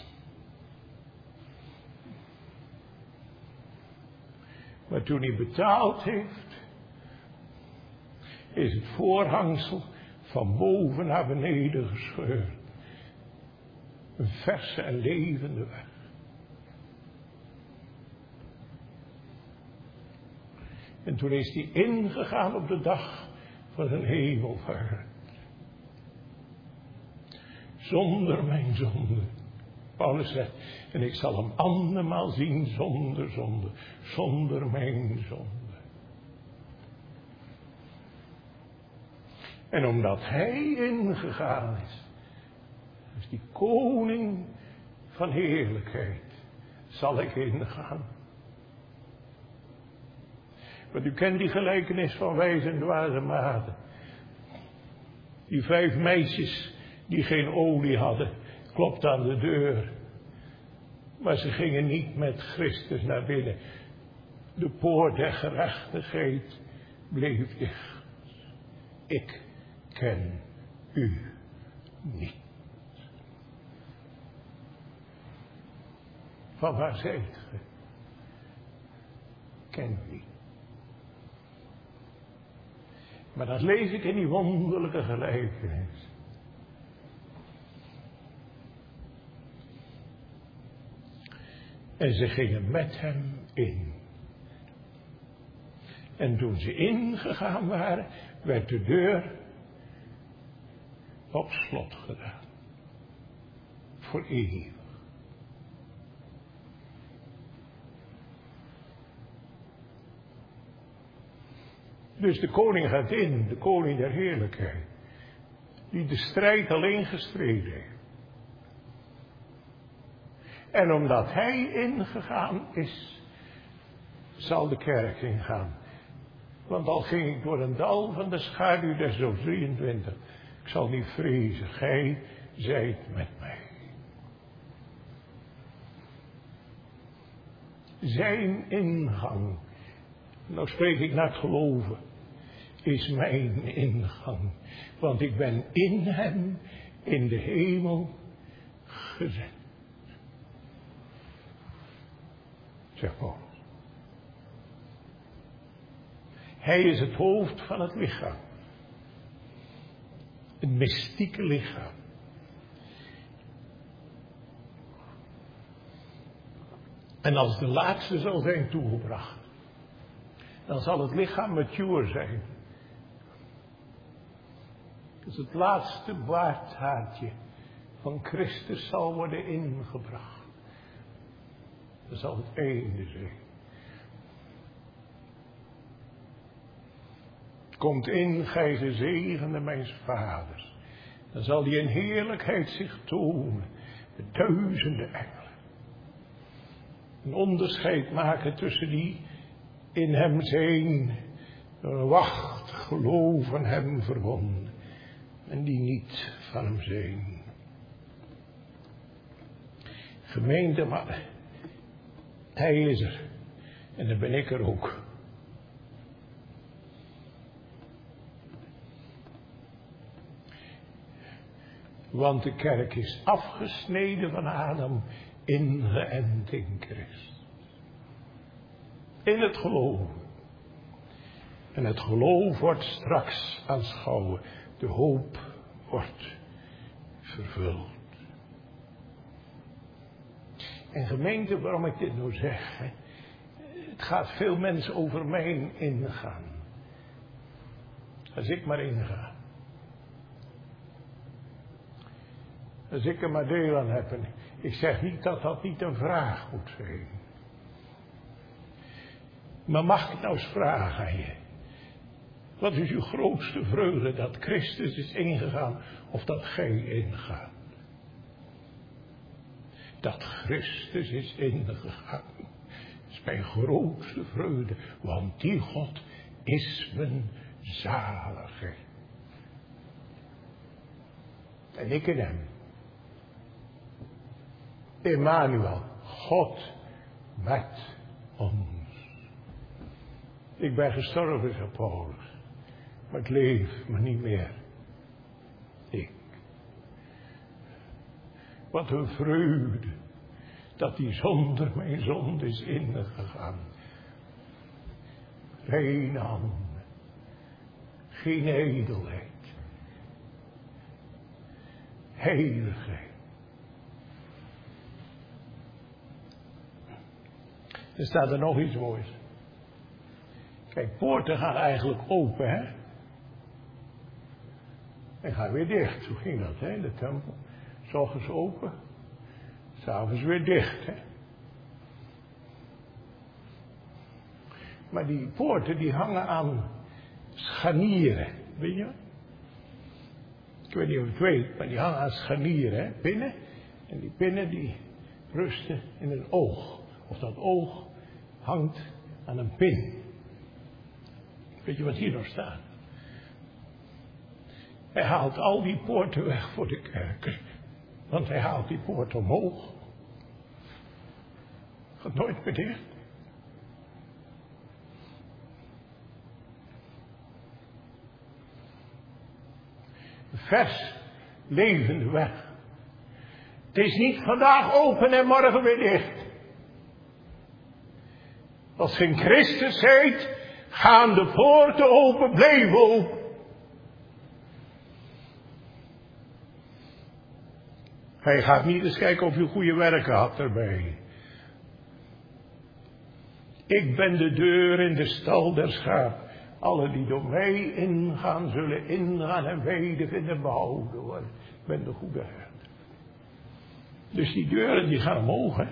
Maar toen hij betaald heeft, is het voorhangsel van boven naar beneden gescheurd. Een verse en levende weg. En toen is hij ingegaan op de dag van zijn hemelvaart. Zonder mijn zonde. Paulus zegt, en ik zal hem andermaal zien zonder zonde. Zonder mijn zonde. En omdat hij ingegaan is, dus die koning van heerlijkheid, zal ik ingaan. Want u kent die gelijkenis van wijze en dwaze maagden. Die vijf meisjes die geen olie hadden, klopt aan de deur. Maar ze gingen niet met Christus naar binnen. De poort der gerechtigheid bleef dicht. Ik ken u niet. Van waar zijt ge? Ken u niet. Maar dat lees ik in die wonderlijke gelijkenis. En ze gingen met hem in. En toen ze ingegaan waren, werd de deur op slot gedaan. Voor eeuwig. Dus de koning gaat in, de koning der heerlijkheid. Die de strijd alleen gestreden heeft. En omdat hij ingegaan is, zal de kerk ingaan. Want al ging ik door een dal van de schaduw des doods, drieëntwintig. Ik zal niet vrezen, gij zijt met mij. Zijn ingang, nou spreek ik naar het geloven, is mijn ingang. Want ik ben in hem, in de hemel gezet. Zeg Paulus. Hij is het hoofd van het lichaam. Het mystieke lichaam. En als de laatste zal zijn toegebracht, dan zal het lichaam mature zijn. Dus het laatste baardhaartje van Christus zal worden ingebracht. Dat zal het einde zijn. Komt in, gij gezegende mijns vaders. Dan zal hij in heerlijkheid zich tonen. de duizenden engelen. Een onderscheid maken tussen die in hem zijn, wacht, geloven hem verbonden. En die niet van hem zijn. Gemeente, maar hij is er. En dan ben ik er ook. Want de kerk is afgesneden van Adam, ingeënt in Christus. In het geloof. En het geloof wordt straks aanschouwen. De hoop wordt vervuld. En gemeente, waarom ik dit nou zeg. Hè? Het gaat veel mensen over mij ingaan. Als ik maar inga. Als ik er maar deel aan heb. En ik zeg niet dat dat niet een vraag moet zijn. Maar mag ik nou eens vragen aan je. Wat is uw grootste vreugde? Dat Christus is ingegaan of dat gij ingaat? Dat Christus is ingegaan. Dat is mijn grootste vreugde. Want die God is mijn zaliger. En ik in hem. Emmanuel, God met ons. Ik ben gestorven, zei Paulus. Maar ik leef, maar niet meer. Ik. Wat een vreugde. Dat hij zonder mijn zonde is ingegaan. Reine handen. Geen edelheid. Heiligheid. Er staat er nog iets moois. Kijk, poorten gaan eigenlijk open, hè. En gaan weer dicht. Hoe ging dat, hè, in de tempel? 's Ochtends open. 's Avonds weer dicht, hè. Maar die poorten die hangen aan scharnieren. Weet je? Ik weet niet of je het weet, maar die hangen aan scharnieren, hè. Pinnen. En die pinnen die rusten in een oog. Of dat oog hangt aan een pin. Weet je wat hier nog staat? Hij haalt al die poorten weg voor de kerk. Want hij haalt die poort omhoog. Gaat nooit meer dicht. Vers, levende weg. Het is niet vandaag open en morgen weer dicht. Als je in Christus zijt, gaan de poorten open, blijven open. Hij gaat niet eens kijken of je goede werken had erbij. Ik ben de deur in de stal der schaap. Alle die door mij ingaan, zullen ingaan en wedervinden en behouden worden. Ik ben de goede herder. Dus die deuren die gaan omhoog, hè.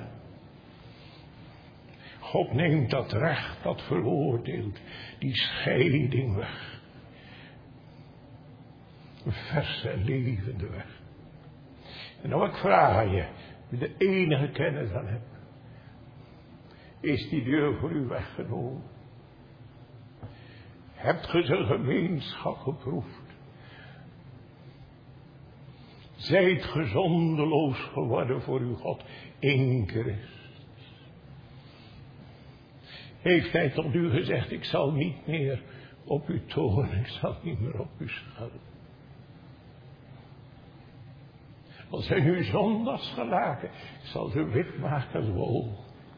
God neemt dat recht, dat veroordeelt, die scheiding weg. Een verse en levende weg. En nou ik vraag aan je, wie de enige kennis aan hebt, is die deur voor u weggenomen? Hebt ge zijn gemeenschap geproefd? Zijt ge zondeloos geworden voor uw God in Christus? Heeft hij tot u gezegd, ik zal niet meer op u toornen, ik zal niet meer op u schelden. Als hij nu zondags gelaken, zal ze wit maken als wol.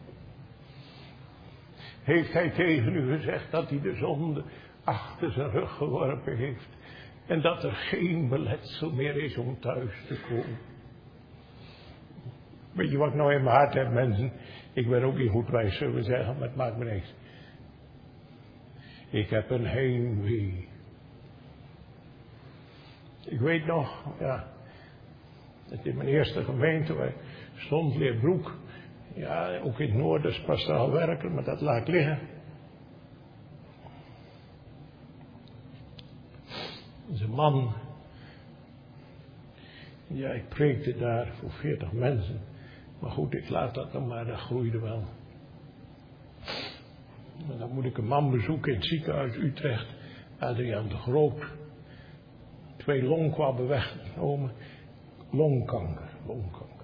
Heeft hij tegen u gezegd dat hij de zonde achter zijn rug geworpen heeft. En dat er geen beletsel meer is om thuis te komen. Weet je wat ik nou in mijn hart heb, mensen? Ik ben ook niet goed wijs, zullen we zeggen, maar het maakt me niks. Ik heb een heimwee. Ik weet nog, ja, dat in mijn eerste gemeente, waar stond Leerbroek. Ja, ook in het noorden is pastoraal werken, maar dat laat ik liggen. Dat is een man Ja, ik preekte daar voor veertig mensen. Maar goed, ik laat dat dan maar, dat groeide wel. En dan moet ik een man bezoeken in het ziekenhuis Utrecht. Adriaan de Groot. Twee longkwabben weggenomen. Longkanker, longkanker.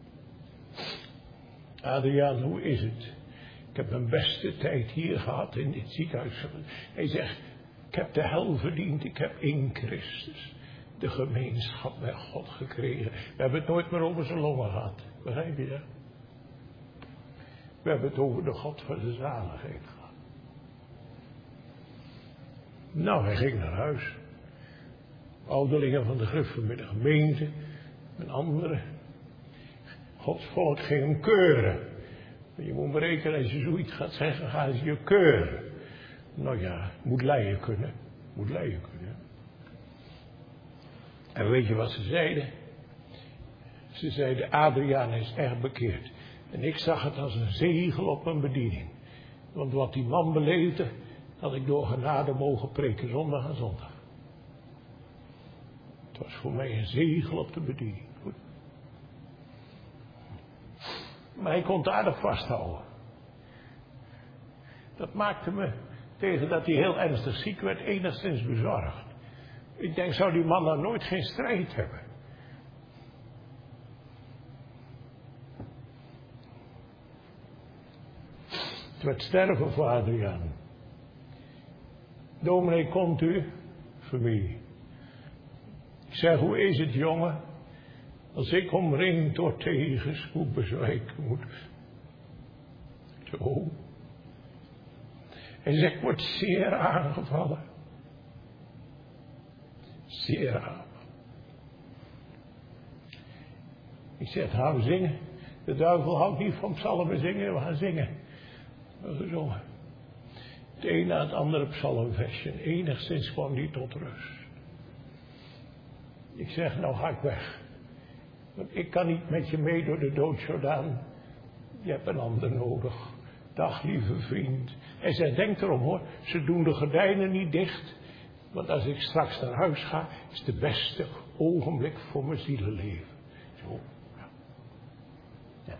Adriaan, hoe is het? Ik heb mijn beste tijd hier gehad in dit ziekenhuis. Hij zegt, ik heb de hel verdiend, ik heb in Christus de gemeenschap met God gekregen. We hebben het nooit meer over zijn longen gehad. Begrijp je dat? We hebben het over de God van de zaligheid gehad. Nou, hij ging naar huis. Ouderlingen van de Griffen met de gemeente en anderen. Gods volk ging hem keuren. Je moet berekenen, als je zoiets gaat zeggen, gaan ze je keuren. Nou ja, moet leien kunnen. Moet leien kunnen. En weet je wat ze zeiden? Ze zeiden, Adriaan is echt bekeerd. En ik zag het als een zegel op mijn bediening. Want wat die man beleefde, had ik door genade mogen preken, zondag en zondag. Het was voor mij een zegel op de bediening. Goed. Maar hij kon het aardig vasthouden. Dat maakte me, tegen dat hij heel ernstig ziek werd, enigszins bezorgd. Ik denk, zou die man nou nooit geen strijd hebben? Het werd sterven voor Adriaan. Dominee, komt u? Familie. Ik zeg, hoe is het, jongen? Als ik omringd door tegenspoed bezwijken moet. Zo. Hij zegt, ik word zeer aangevallen. Zeer aangevallen. Ik zeg, gaan we zingen? De duivel houdt niet van psalmen zingen, we gaan zingen. We gezongen. Het een na het andere psalmversje. Enigszins kwam die tot rust. Ik zeg, nou ga ik weg. Want ik kan niet met je mee door de doodsjordaan. Je hebt een ander nodig. Dag, lieve vriend. Hij zei, denk erom hoor, ze doen de gordijnen niet dicht. Want als ik straks naar huis ga, is het de beste ogenblik voor mijn zielenleven. Zo. Ja. Ja.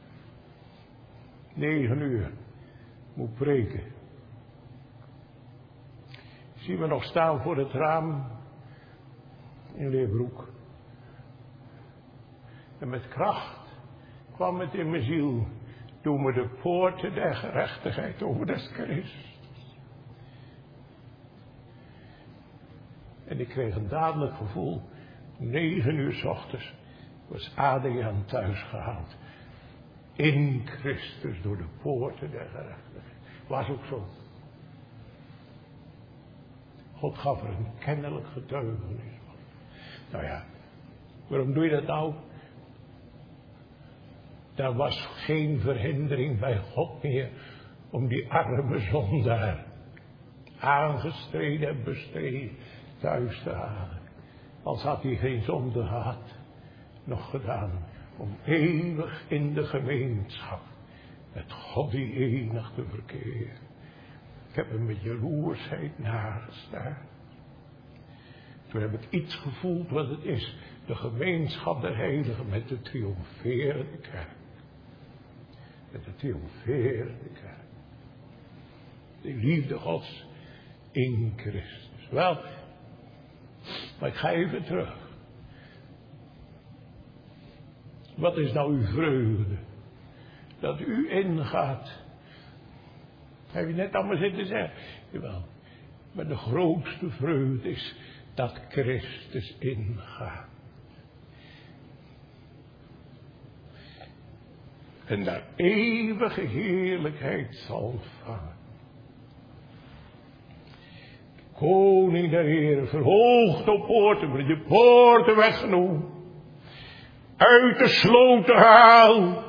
Negen uur. Moet preken. Ik zie me nog staan voor het raam in Leerbroek. En met kracht kwam het in mijn ziel. Doe me de poorten der gerechtigheid over des Christus. En ik kreeg een dadelijk gevoel. Negen uur 's ochtends was Adriaan thuis gehaald. In Christus door de poorten der gerechtigheid. Was ook zo. God gaf er een kennelijk getuigenis van. Nou ja, waarom doe je dat nou? Daar was geen verhindering bij God meer om die arme zondaar aangestreden en bestreden thuis te halen. Als had hij geen zonde gehad, nog gedaan om eeuwig in de gemeenschap met God die enig te verkeren. Ik heb hem met jaloersheid nagestaan. Toen heb ik iets gevoeld wat het is. De gemeenschap der heiligen met de triomferende kerk. Met de triomferende kerk. De liefde Gods in Christus. Wel, maar ik ga even terug. Wat is nou uw vreugde? Dat u ingaat. Heb je net allemaal zitten zeggen? Jawel. Maar de grootste vreugde is dat Christus ingaat. En daar eeuwige heerlijkheid zal ontvangen. Koning der Heren, verhoogd op poorten, met de poorten weggenomen. Uit de sloten gehaald.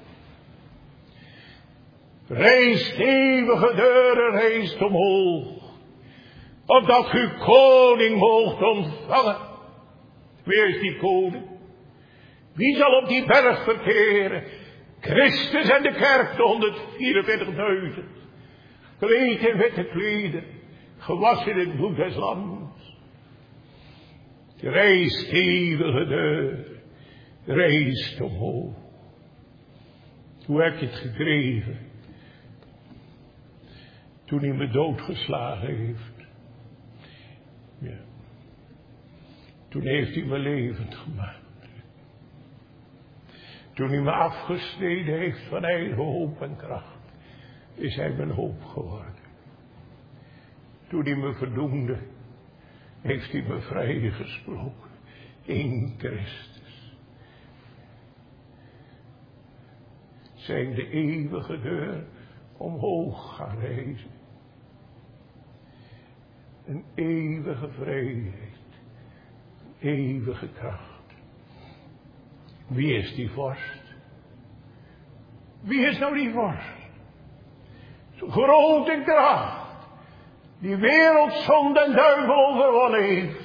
Reist eeuwige deuren, reist omhoog. Opdat u koning moogt ontvangen. Wie is die koning? Wie zal op die berg verkeren? Christus en de kerk, de honderdvierenveertigduizend. Gekleed in witte kleden. Gewassen in het bloed des lams. Reist eeuwige deur, reist omhoog. Hoe heb je het gekregen? Toen hij me doodgeslagen heeft. Ja. Toen heeft hij me levend gemaakt. Toen hij me afgesneden heeft van eigen hoop en kracht, is hij mijn hoop geworden. Toen hij me verdoemde, heeft hij me vrijgesproken in Christus. Zijn de eeuwige deur omhoog gaan reizen. Een eeuwige vrijheid, een eeuwige kracht. Wie is die vorst? Wie is nou die vorst? Zo'n grote kracht, die wereldzonde en duivel overwonnen heeft.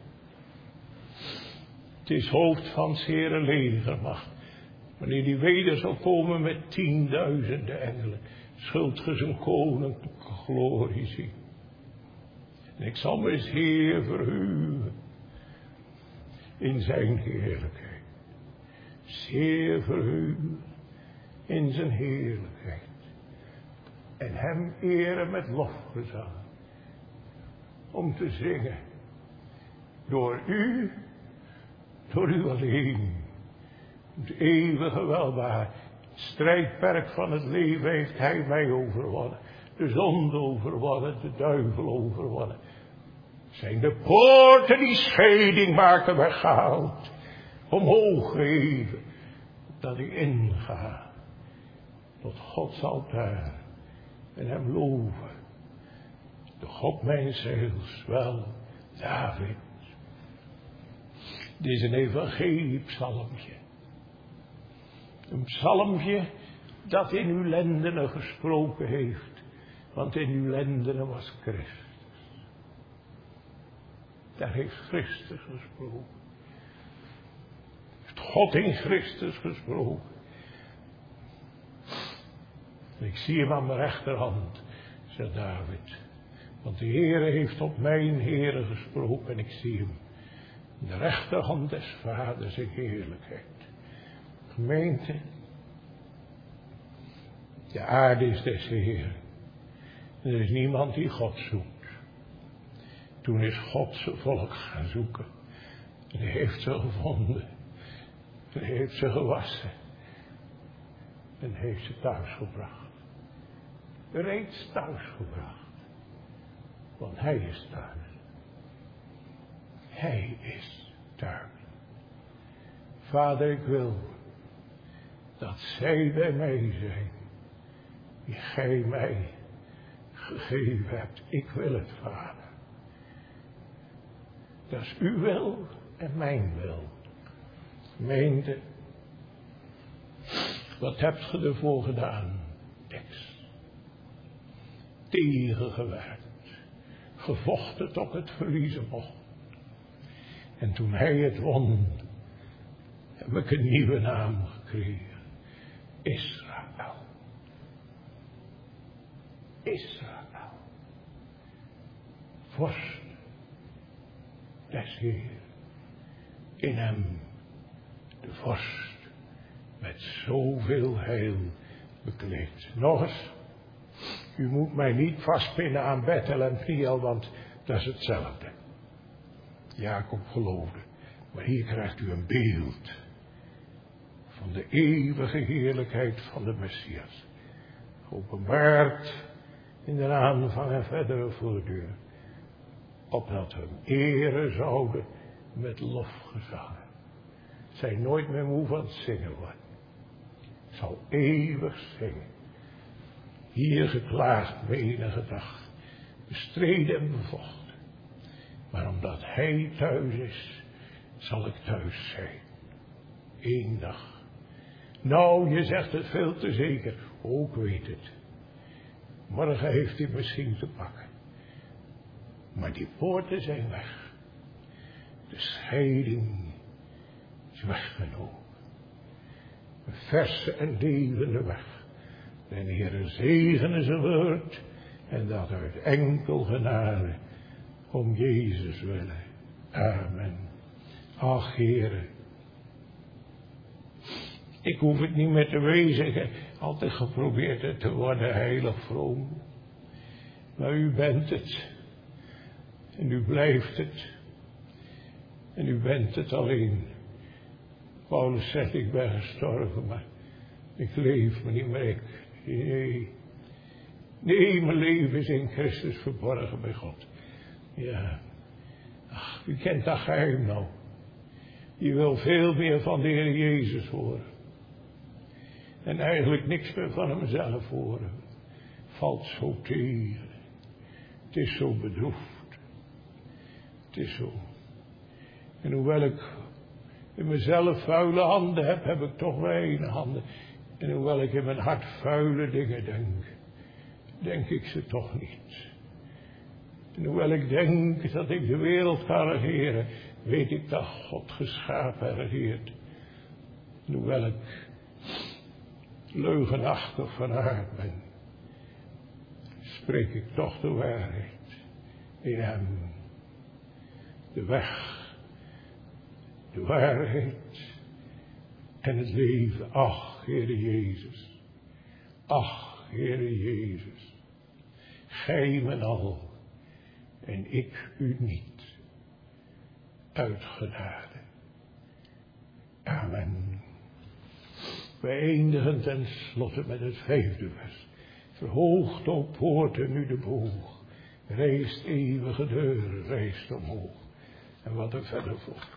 Het is hoofd van het Heere legermacht. Wanneer die weder zal komen met tienduizenden engelen, zult ge zijn koninklijke glorie zien. En ik zal me zeer verheugen in zijn heerlijkheid. Zeer verheugen in zijn heerlijkheid. En hem eren met lofgezang. Om te zingen. Door u, door u alleen. Het eeuwige welbaar. Het strijdperk van het leven heeft hij mij overwonnen. De zonde overwonnen, de duivel overwonnen. Zijn de poorten die scheiding maken weggehaald. Omhoog geheven. Dat ik inga. Tot Gods altaar. En hem loven. De God mijn zeils, wel David. Dit is een evangeliepsalmpje. Een psalmpje dat in uw lendenen gesproken heeft. Want in uw lendenen was Christus. Daar heeft Christus gesproken. Heeft God in Christus gesproken. Ik zie hem aan mijn rechterhand, zegt David. Want de Heere heeft op mijn Heere gesproken en ik zie hem. De rechterhand des Vaders in heerlijkheid. Gemeente, de aarde is des Heeren. Er is niemand die God zoekt. Toen is God zijn volk gaan zoeken. En hij heeft ze gevonden. En hij heeft ze gewassen. En heeft ze thuisgebracht. Reeds thuisgebracht. Want hij is thuis. Hij is thuis. Vader, ik wil dat zij bij mij zijn. Die gij mij gegeven hebt. Ik wil het, Vader. Dat is uw wil en mijn wil. Gemeente, wat hebt ge ervoor gedaan? Niks. Tegengewerkt. Gevochten tot het verliezen mocht. En toen hij het won, heb ik een nieuwe naam gekregen. Israël. Israël. Vorst des Heer. In hem de vorst met zoveel heil bekleed. Nog eens, u moet mij niet vastpinnen aan Bethel en Priel, want dat is hetzelfde. Jacob geloofde, maar hier krijgt u een beeld van de eeuwige heerlijkheid van de Messias. Geopenbaard in de aanvang en verdere voordeur. Opdat we hem eren zouden met lofgezangen. Zij nooit meer moe van het zingen worden. Zal eeuwig zingen. Hier geklaagd menige dag. Bestreden en bevochten. Maar omdat hij thuis is, zal ik thuis zijn. Eén dag. Nou, je zegt het veel te zeker. Ook weet het. Morgen heeft hij misschien te pakken. Maar die poorten zijn weg. De scheiding is weggenomen. Een verse en levende weg. En de Heere zegene zijn woord. En dat uit enkel genade. Om Jezus willen. Amen. Ach, Heere. Ik hoef het niet meer te wezen. Ik heb altijd geprobeerd het te worden, heilig vroom. Maar u bent het. En u blijft het. En u bent het alleen. Paulus zegt, ik ben gestorven, maar ik leef me niet meer. Ik, nee. Nee, mijn leven is in Christus verborgen bij God. Ja. Ach, wie kent dat geheim nou? Je wil veel meer van de Heer Jezus horen. En eigenlijk niks meer van hemzelf horen. Valt zo tegen. Het is zo bedroefd. Het is zo. En hoewel ik in mezelf vuile handen heb, heb ik toch reine handen. En hoewel ik in mijn hart vuile dingen denk, denk ik ze toch niet. En hoewel ik denk dat ik de wereld ga regeren, weet ik dat God geschapen en regeert. En hoewel ik leugenachtig van aard ben, spreek ik toch de waarheid in hem. De weg, de waarheid en het leven. Ach, Heere Jezus. Ach, Heere Jezus. Gij men al en ik u niet. Uit genade. Amen. Wij eindigen ten slotte met het vijfde vers. Verhoogt o poorten nu de boog. Reist eeuwige deuren, reist omhoog. En wat er verder volgt.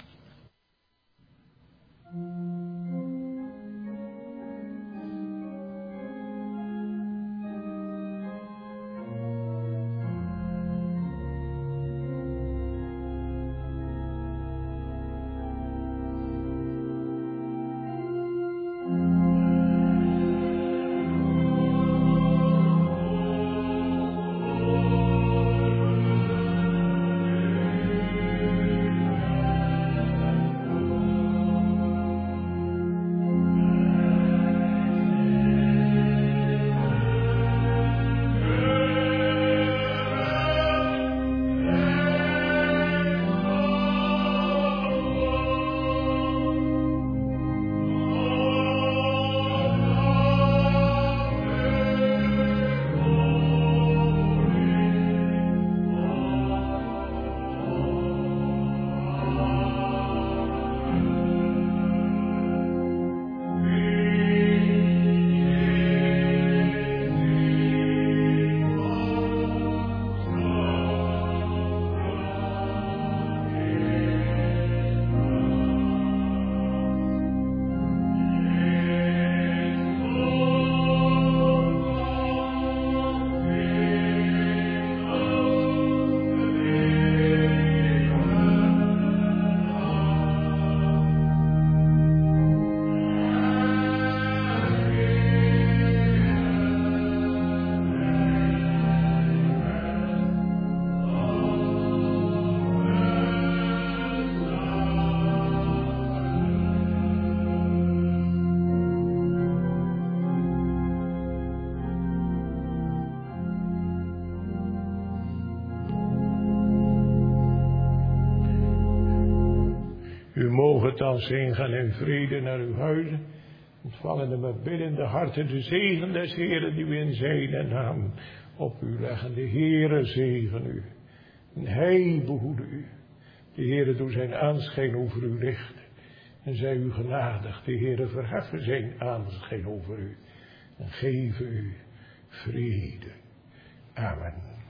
U mogen thans heen gaan in vrede naar uw huizen, ontvangende met biddende harten de zegen des Heeren die we in zijn naam op u leggen. De Heere zegen u en hij behoede u. De Heere doet zijn aanschijn over u lichten en zij u genadig. De Heere verheffen zijn aanschijn over u en geven u vrede. Amen.